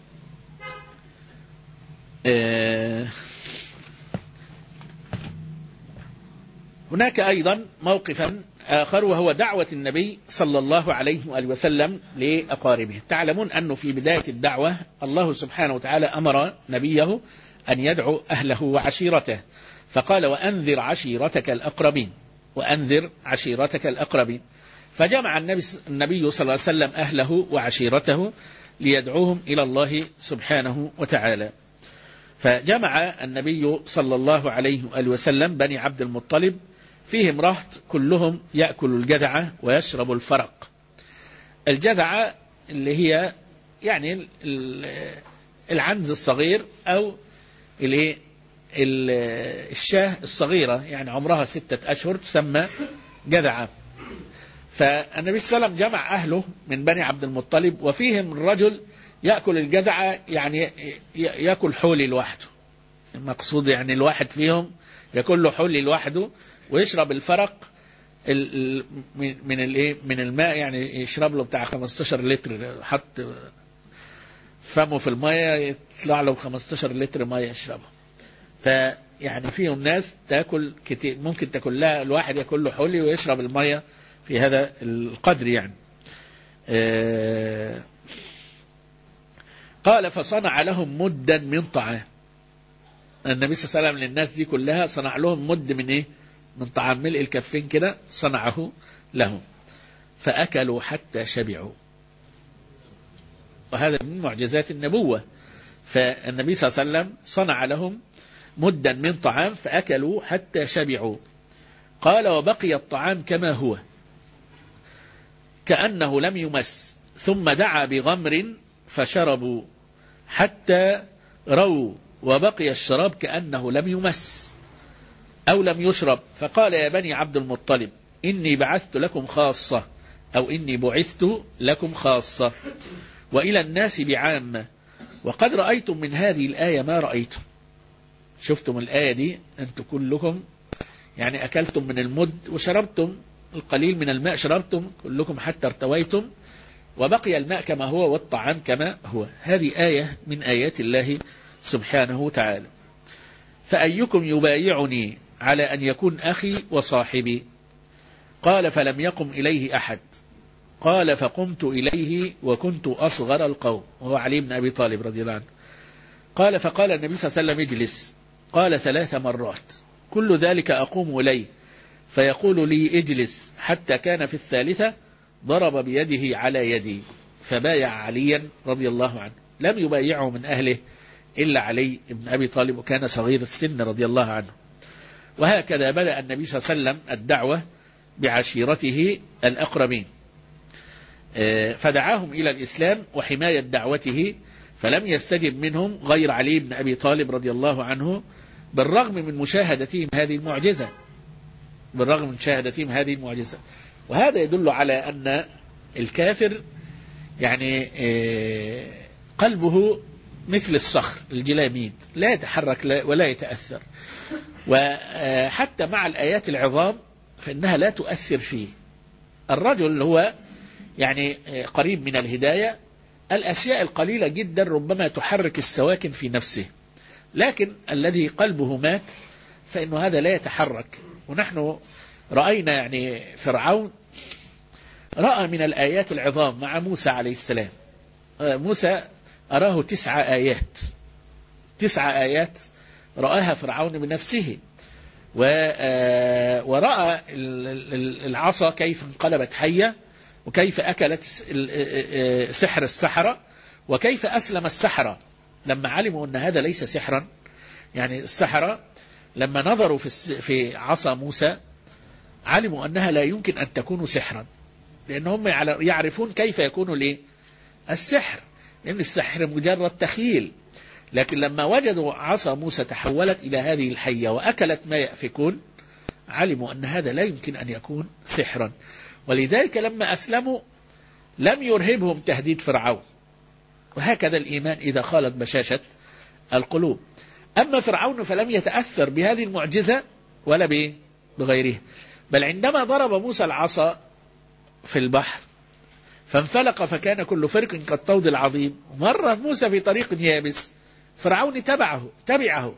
Speaker 1: هناك أيضا موقفا آخر وهو دعوة النبي صلى الله عليه وآله وسلم لأقاربه. تعلمون أنه في بداية الدعوة الله سبحانه وتعالى أمر نبيه أن يدعو أهله وعشيرته، فقال وأنذر عشيرتك الأقربين. فجمع النبي صلى الله عليه وسلم أهله وعشيرته ليدعوهم إلى الله سبحانه وتعالى. فجمع النبي صلى الله عليه وآله وسلم بني عبد المطلب، فيهم رهط كلهم يأكل الجذعة ويشرب الفرق. الجذعة اللي هي يعني العنز الصغير أو الشاه الصغيرة، يعني عمرها 6 أشهر تسمى جذعة. فالنبي صلى الله عليه وسلم جمع أهله من بني عبد المطلب، وفيهم الرجل يأكل الجذعة يعني يأكل حولي لوحده، المقصود يعني الواحد فيهم يأكل له حولي لوحده ويشرب الفرق من الماء، يعني يشرب له بتاع 15 لتر، حط فمه في المية يطلع له 15 لتر مية يشربها. فيعني فيهم ناس تاكل كتير، ممكن تاكل لها الواحد ياكل له حولي ويشرب المية في هذا القدر يعني. قال فصنع لهم مدا من طعام. النبي صلى الله عليه وسلم للناس دي كلها صنع لهم مد من ايه؟ من طعام، ملء الكفين كده صنعه لهم، فأكلوا حتى شبعوا. وهذا من معجزات النبوة. فالنبي صلى الله عليه وسلم صنع لهم مدا من طعام فأكلوا حتى شبعوا. قال وبقي الطعام كما هو كأنه لم يمس، ثم دعا بغمر فشربوا حتى رووا، وبقي الشراب كأنه لم يمس أو لم يشرب. فقال يا بني عبد المطلب إني بعثت لكم خاصة، أو إني بعثت لكم خاصة وإلى الناس بعامة، وقد رأيتم من هذه الآية ما رأيتم. شفتم الآية دي أنتم كلكم، يعني أكلتم من المد وشربتم القليل من الماء، شربتم كلكم حتى ارتويتم، وبقي الماء كما هو والطعام كما هو. هذه آية من آيات الله سبحانه وتعالى. فأيكم يبايعني على أن يكون أخي وصاحبي؟ قال فلم يقم إليه أحد. قال فقمت إليه وكنت أصغر القوم، وهو علي بن أبي طالب رضي الله عنه. قال فقال النبي صلى الله عليه وسلم اجلس. قال 3 مرات، كل ذلك أقوم إليه فيقول لي اجلس، حتى كان في الثالثة ضرب بيده على يدي فبايع عليا رضي الله عنه. لم يبايعه من أهله إلا علي بن أبي طالب، وكان صغير السن رضي الله عنه. وهكذا بدأ النبي صلى الله عليه وسلم الدعوة بعشيرته الأقربين، فدعاهم إلى الإسلام وحماية دعوته، فلم يستجب منهم غير علي بن أبي طالب رضي الله عنه، بالرغم من مشاهدتهم هذه المعجزة، بالرغم من مشاهدتهم هذه المعجزة. وهذا يدل على أن الكافر يعني قلبه مثل الصخر الجلاميد، لا يتحرك ولا يتأثر، وحتى مع الآيات العظام فإنها لا تؤثر فيه. الرجل هو يعني قريب من الهداية، الأشياء القليلة جدا ربما تحرك السواكن في نفسه، لكن الذي قلبه مات فإنه هذا لا يتحرك. ونحن رأينا يعني فرعون رأى من الآيات العظام مع موسى عليه السلام. موسى أراه 9 آيات، 9 آيات رآها فرعون بنفسه، ورأى العصا كيف انقلبت حية، وكيف أكلت سحر السحرة، وكيف أسلم السحرة لما علموا أن هذا ليس سحرا. يعني السحرة لما نظروا في عصا موسى علموا أنها لا يمكن أن تكون سحرا، لأنهم يعرفون كيف يكون ليه السحر، لأن السحر مجرد تخيل. لكن لما وجدوا عصا موسى تحولت إلى هذه الحية وأكلت ما يأفكون، علموا أن هذا لا يمكن أن يكون سحرا. ولذلك لما أسلموا لم يرهبهم تهديد فرعون. وهكذا الإيمان إذا خالت بشاشة القلوب. أما فرعون فلم يتأثر بهذه المعجزة ولا بغيره، بل عندما ضرب موسى العصا في البحر فانفلق فكان كل فرق كالطود العظيم، مر موسى في طريق يابس، فرعون تبعه.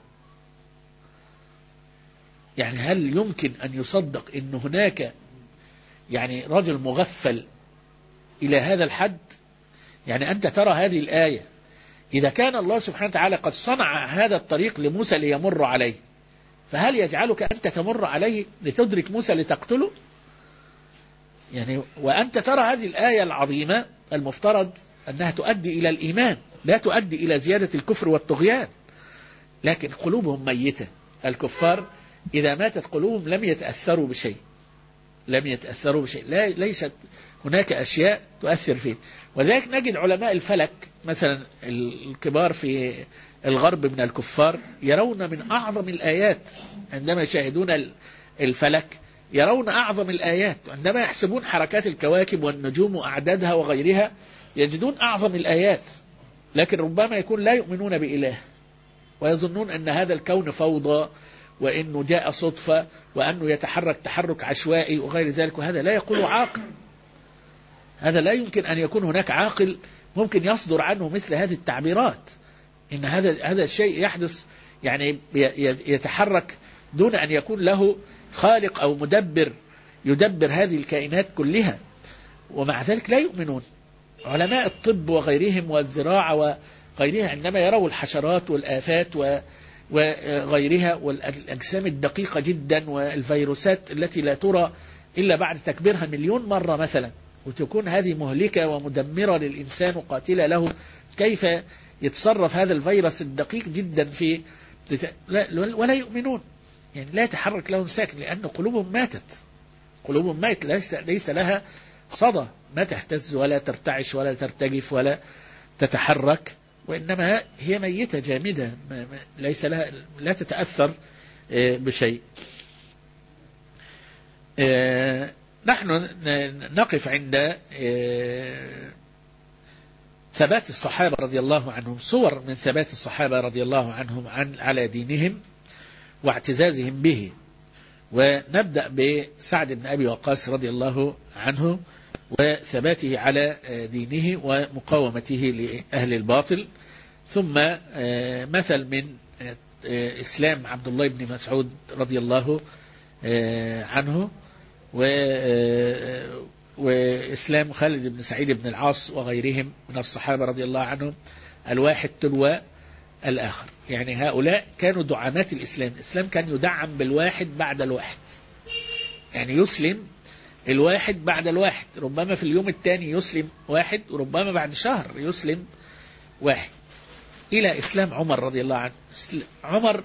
Speaker 1: يعني هل يمكن أن يصدق أن هناك يعني رجل مغفل إلى هذا الحد؟ يعني أنت ترى هذه الآية، إذا كان الله سبحانه وتعالى قد صنع هذا الطريق لموسى ليمر عليه، فهل يجعلك أنت تمر عليه لتدرك موسى لتقتله؟ يعني وأنت ترى هذه الآية العظيمة المفترض أنها تؤدي إلى الإيمان، لا تؤدي إلى زيادة الكفر والطغيان، لكن قلوبهم ميتة. الكفار إذا ماتت قلوبهم لم يتأثروا بشيء، ليست هناك أشياء تؤثر فيه. ولذلك نجد علماء الفلك مثلا الكبار في الغرب من الكفار يرون من أعظم الآيات عندما يشاهدون الفلك، يرون أعظم الآيات عندما يحسبون حركات الكواكب والنجوم وأعدادها وغيرها، يجدون أعظم الآيات. لكن ربما يكون لا يؤمنون بإله، ويظنون أن هذا الكون فوضى، وأنه جاء صدفة، وأنه يتحرك تحرك عشوائي وغير ذلك. وهذا لا يقول عاقل، هذا لا يمكن أن يكون هناك عاقل ممكن يصدر عنه مثل هذه التعبيرات، إن هذا الشيء يحدث يعني يتحرك دون أن يكون له خالق أو مدبر يدبر هذه الكائنات كلها، ومع ذلك لا يؤمنون. علماء الطب وغيرهم والزراعة وغيرها عندما يروا الحشرات والآفات وغيرها والأجسام الدقيقة جدا والفيروسات التي لا ترى إلا بعد تكبيرها مليون مرة مثلا، وتكون هذه مهلكة ومدمرة للإنسان وقاتلة له، كيف يتصرف هذا الفيروس الدقيق جدا في ولا يؤمنون، يعني لا يتحرك لهم ساكن، لأن قلوبهم ماتت، قلوبهم ماتت ليس لها صدى، ما تهتز ولا ترتعش ولا ترتجف ولا تتحرك، وإنما هي ميتة جامدة ليس لها، لا تتأثر بشيء. نحن نقف عند ثبات الصحابة رضي الله عنهم، صور من ثبات الصحابة رضي الله عنهم على دينهم واعتزازهم به. ونبدأ بسعد بن أبي وقاص رضي الله عنه وثباته على دينه ومقاومته لأهل الباطل، ثم مثل من إسلام عبد الله بن مسعود رضي الله عنه، وإسلام خالد بن سعيد بن العاص وغيرهم من الصحابة رضي الله عنهم، الواحد تلو الآخر. يعني هؤلاء كانوا دعامات الإسلام، الإسلام كان يدعم بالواحد بعد الواحد، يعني يسلم الواحد بعد الواحد، ربما في اليوم الثاني يسلم واحد، وربما بعد شهر يسلم واحد، إلى إسلام عمر رضي الله عنه. عمر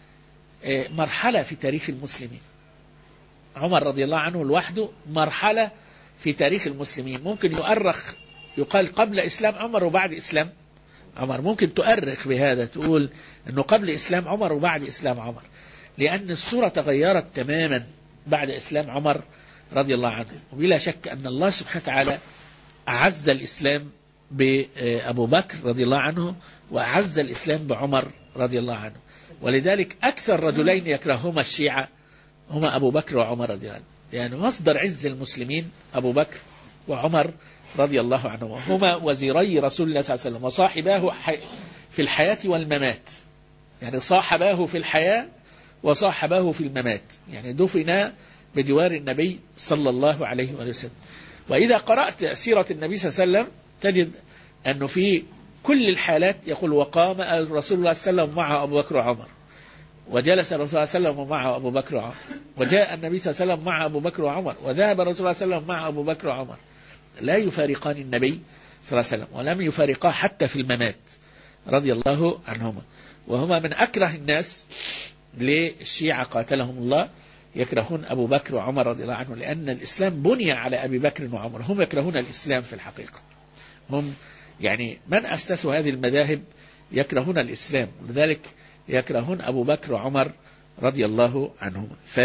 Speaker 1: مرحلة في تاريخ المسلمين، عمر رضي الله عنه لوحده مرحلة في تاريخ المسلمين، ممكن يؤرخ يقال قبل إسلام عمر وبعد إسلام عمر، ممكن تؤرخ بهذا تقول أنه قبل إسلام عمر وبعد إسلام عمر، لأن الصورة تغيرت تماما بعد إسلام عمر رضي الله عنه. وبلا شك أن الله سبحانه وتعالى أعز الإسلام بأبو بكر رضي الله عنه، وأعز الإسلام بعمر رضي الله عنه، ولذلك أكثر رجلين يكرههما الشيعة هما أبو بكر وعمر رضي الله عنه، يعني مصدر عز المسلمين أبو بكر وعمر رضي الله عنهما، هما وزيري رسول الله صلى الله عليه وسلم وصاحباه في الحياة والممات، يعني صاحباه في الحياة وصاحباه في الممات، يعني دفنا بجوار النبي صلى الله عليه وسلم. وإذا قرأت سيرة النبي صلى الله عليه وسلم تجد أنه في كل الحالات يقول وقام رسول الله صلى الله عليه وسلم مع أبو بكر وعمر، وجلس الرسول صلى الله عليه وسلم مع أبو بكر وعمر، وجاء النبي صلى الله عليه وسلم مع أبو بكر وعمر، وذهب الرسول صلى الله عليه وسلم مع أبو بكر وعمر، لا يفارقان النبي صلى الله عليه وسلم، ولم يفارقاه حتى في الممات رضي الله عنهما. وهما من أكره الناس للشيعة قاتلهم الله، يكرهون أبو بكر وعمر رضي الله عنه، لأن الإسلام بني على أبي بكر وعمر، هم يكرهون الإسلام في الحقيقة، هم يعني من أسسوا هذه المذاهب يكرهون الإسلام، ولذلك يكرهون أبو بكر وعمر رضي الله عنهم.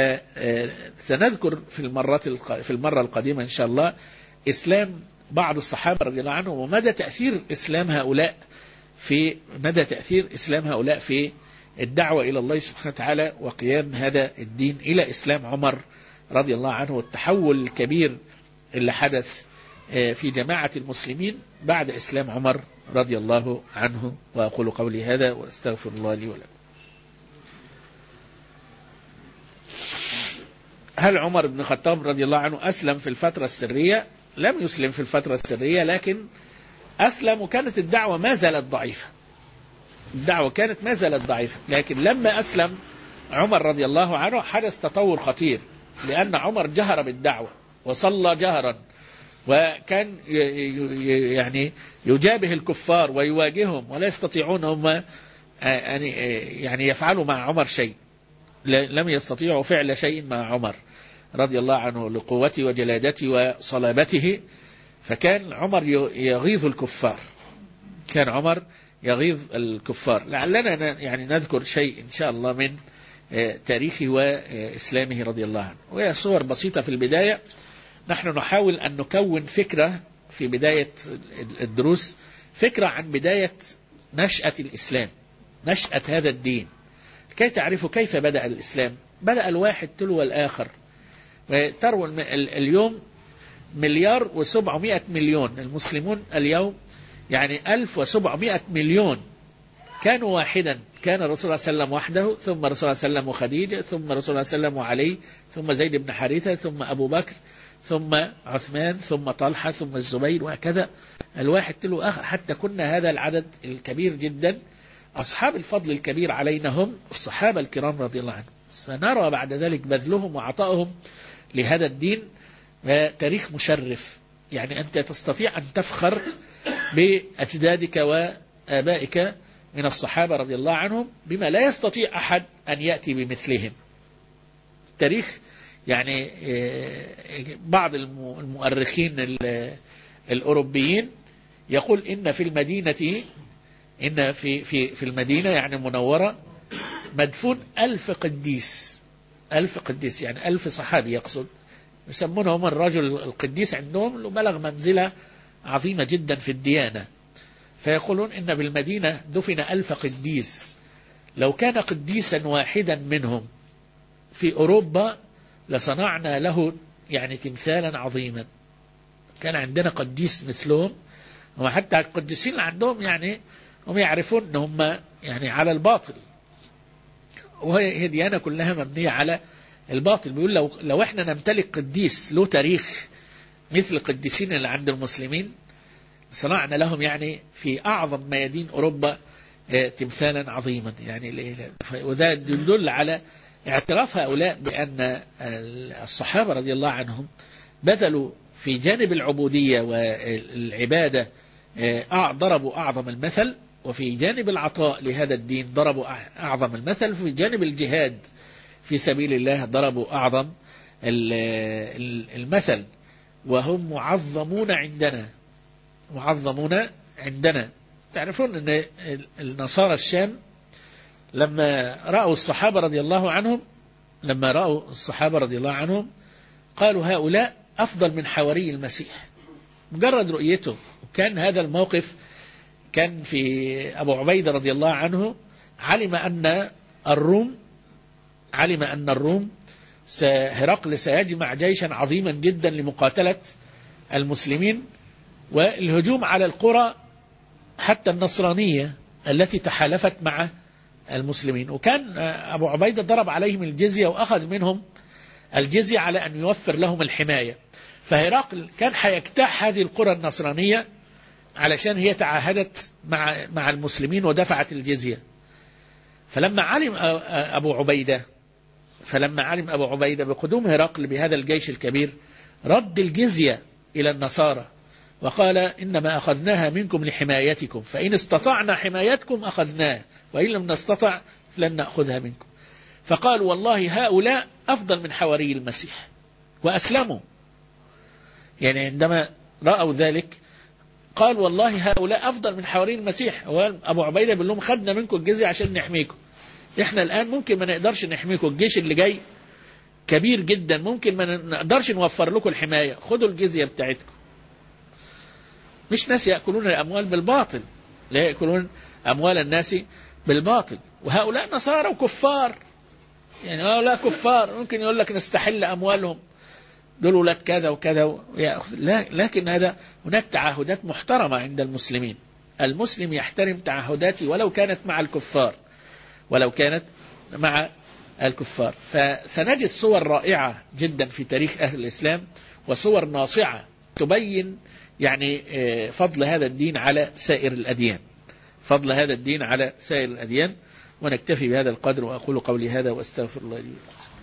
Speaker 1: فسنذكر في المرة القادمة إن شاء الله إسلام بعض الصحابة رضي الله عنهم، ومدى تأثير إسلام هؤلاء في الدعوة إلى الله سبحانه وتعالى وقيام هذا الدين إلى إسلام عمر رضي الله عنه، والتحول الكبير اللي حدث في جماعة المسلمين بعد إسلام عمر رضي الله عنه. وأقول قولي هذا وأستغفر الله لي ولكم. هل عمر بن الخطاب رضي الله عنه أسلم في الفترة السرية؟ لم يسلم في الفترة السرية، لكن أسلم وكانت الدعوة ما زالت ضعيفة، لكن لما أسلم عمر رضي الله عنه حدث تطور خطير، لأن عمر جهر بالدعوة وصلى جهرا، وكان يعني يجابه الكفار ويواجههم، ولا يستطيعون هم يعني يفعلوا مع عمر شيء، لم يستطيعوا فعل شيء مع عمر رضي الله عنه لقوته وجلادته وصلابته. فكان عمر يغيظ الكفار، لعلنا يعني نذكر شيء إن شاء الله من تاريخه وإسلامه رضي الله عنه. وهي صور بسيطة في البداية، نحن نحاول أن نكون فكرة في بداية الدروس، فكرة عن بداية نشأة الإسلام، نشأة هذا الدين، كي تعرفوا كيف بدأ الإسلام. بدأ الواحد تلو الآخر، وتروا اليوم 1,700,000,000 المسلمون اليوم، يعني 1,700,000,000 كانوا واحدا، كان الرسول صلى الله عليه وسلم وحده، ثم الرسول صلى الله عليه وسلم وخديجة، ثم الرسول صلى الله عليه وسلم وعلي، ثم زيد بن حارثة، ثم أبو بكر، ثم عثمان، ثم طلحة، ثم الزبير، وهكذا الواحد تلو آخر، حتى كنا هذا العدد الكبير جدا. أصحاب الفضل الكبير علينا هم الصحابة الكرام رضي الله عنهم. سنرى بعد ذلك بذلهم وعطائهم لهذا الدين تاريخ مشرف. يعني أنت تستطيع أن تفخر بأجدادك وآبائك من الصحابة رضي الله عنهم بما لا يستطيع أحد أن يأتي بمثلهم. تاريخ يعني بعض المؤرخين الأوروبيين يقول إن في المدينة، إن في المدينة يعني المنورة مدفون 1000 قديس. 1000 قديس يعني 1000 صحابي يقصد، يسمونهم الرجل القديس، عندهم له بلغ منزلة عظيمة جدا في الديانة. فيقولون إن بالمدينة دفن 1000 قديس، لو كان قديسا واحدا منهم في أوروبا لصنعنا له يعني تمثالا عظيما. كان عندنا قديس مثلهم، وحتى القديسين اللي عندهم يعني هم يعرفون أنهم يعني على الباطل، وهي ديانة كلها مبنية على الباطل. بيقول لو احنا نمتلك قديس له تاريخ مثل القديسين اللي عند المسلمين صنعنا لهم يعني في أعظم ميادين أوروبا تمثالا عظيما. يعني وذا يدل على اعتراف هؤلاء بأن الصحابة رضي الله عنهم بذلوا في جانب العبودية والعبادة ضربوا أعظم المثل، وفي جانب العطاء لهذا الدين ضربوا أعظم المثل، وفي جانب الجهاد في سبيل الله ضربوا أعظم المثل، وهم معظمون عندنا. معظمون عندنا. تعرفون أن النصارى الشام لما رأوا الصحابة رضي الله عنهم قالوا هؤلاء أفضل من حواري المسيح، مجرد رؤيته. وكان هذا الموقف كان في أبو عبيدة رضي الله عنه، علم أن الروم هرقل سيجمع جيشا عظيما جدا لمقاتلة المسلمين والهجوم على القرى حتى النصرانية التي تحالفت مع المسلمين. وكان أبو عبيدة ضرب عليهم الجزية وأخذ منهم الجزية على أن يوفر لهم الحماية. فهرقل كان حيجتاح هذه القرى النصرانية علشان هي تعاهدت مع المسلمين ودفعت الجزية. فلما علم أبو عبيدة بقدوم هرقل بهذا الجيش الكبير رد الجزية إلى النصارى وقال إنما أخذناها منكم لحمايتكم، فإن استطعنا حمايتكم أخذناها، وإن لم نستطع لن نأخذها منكم. فقالوا والله هؤلاء أفضل من حواري المسيح وأسلموا. يعني عندما رأوا ذلك قال والله هؤلاء أفضل من حواري المسيح. أبو عبيدة بيقول لهم خدنا منكم الجزية عشان نحميكم، إحنا الآن ممكن ما نقدرش نحميكم، الجيش اللي جاي كبير جدا، ممكن ما نقدرش نوفر لكم الحماية، خدوا الجزية بتاعتكم. مش ناس يأكلون الأموال بالباطل، لا يأكلون أموال الناس بالباطل. وهؤلاء نصارى وكفار، يعني هؤلاء كفار ممكن يقول لك نستحل أموالهم، دول ولاد كذا وكذا لكن هناك تعهدات محترمة عند المسلمين. المسلم يحترم تعهداته ولو كانت مع الكفار. فسنجد صور رائعة جدا في تاريخ أهل الإسلام وصور ناصعة تبين يعني فضل هذا الدين على سائر الأديان. ونكتفي بهذا القدر، وأقول قولي هذا وأستغفر الله لي ولكم.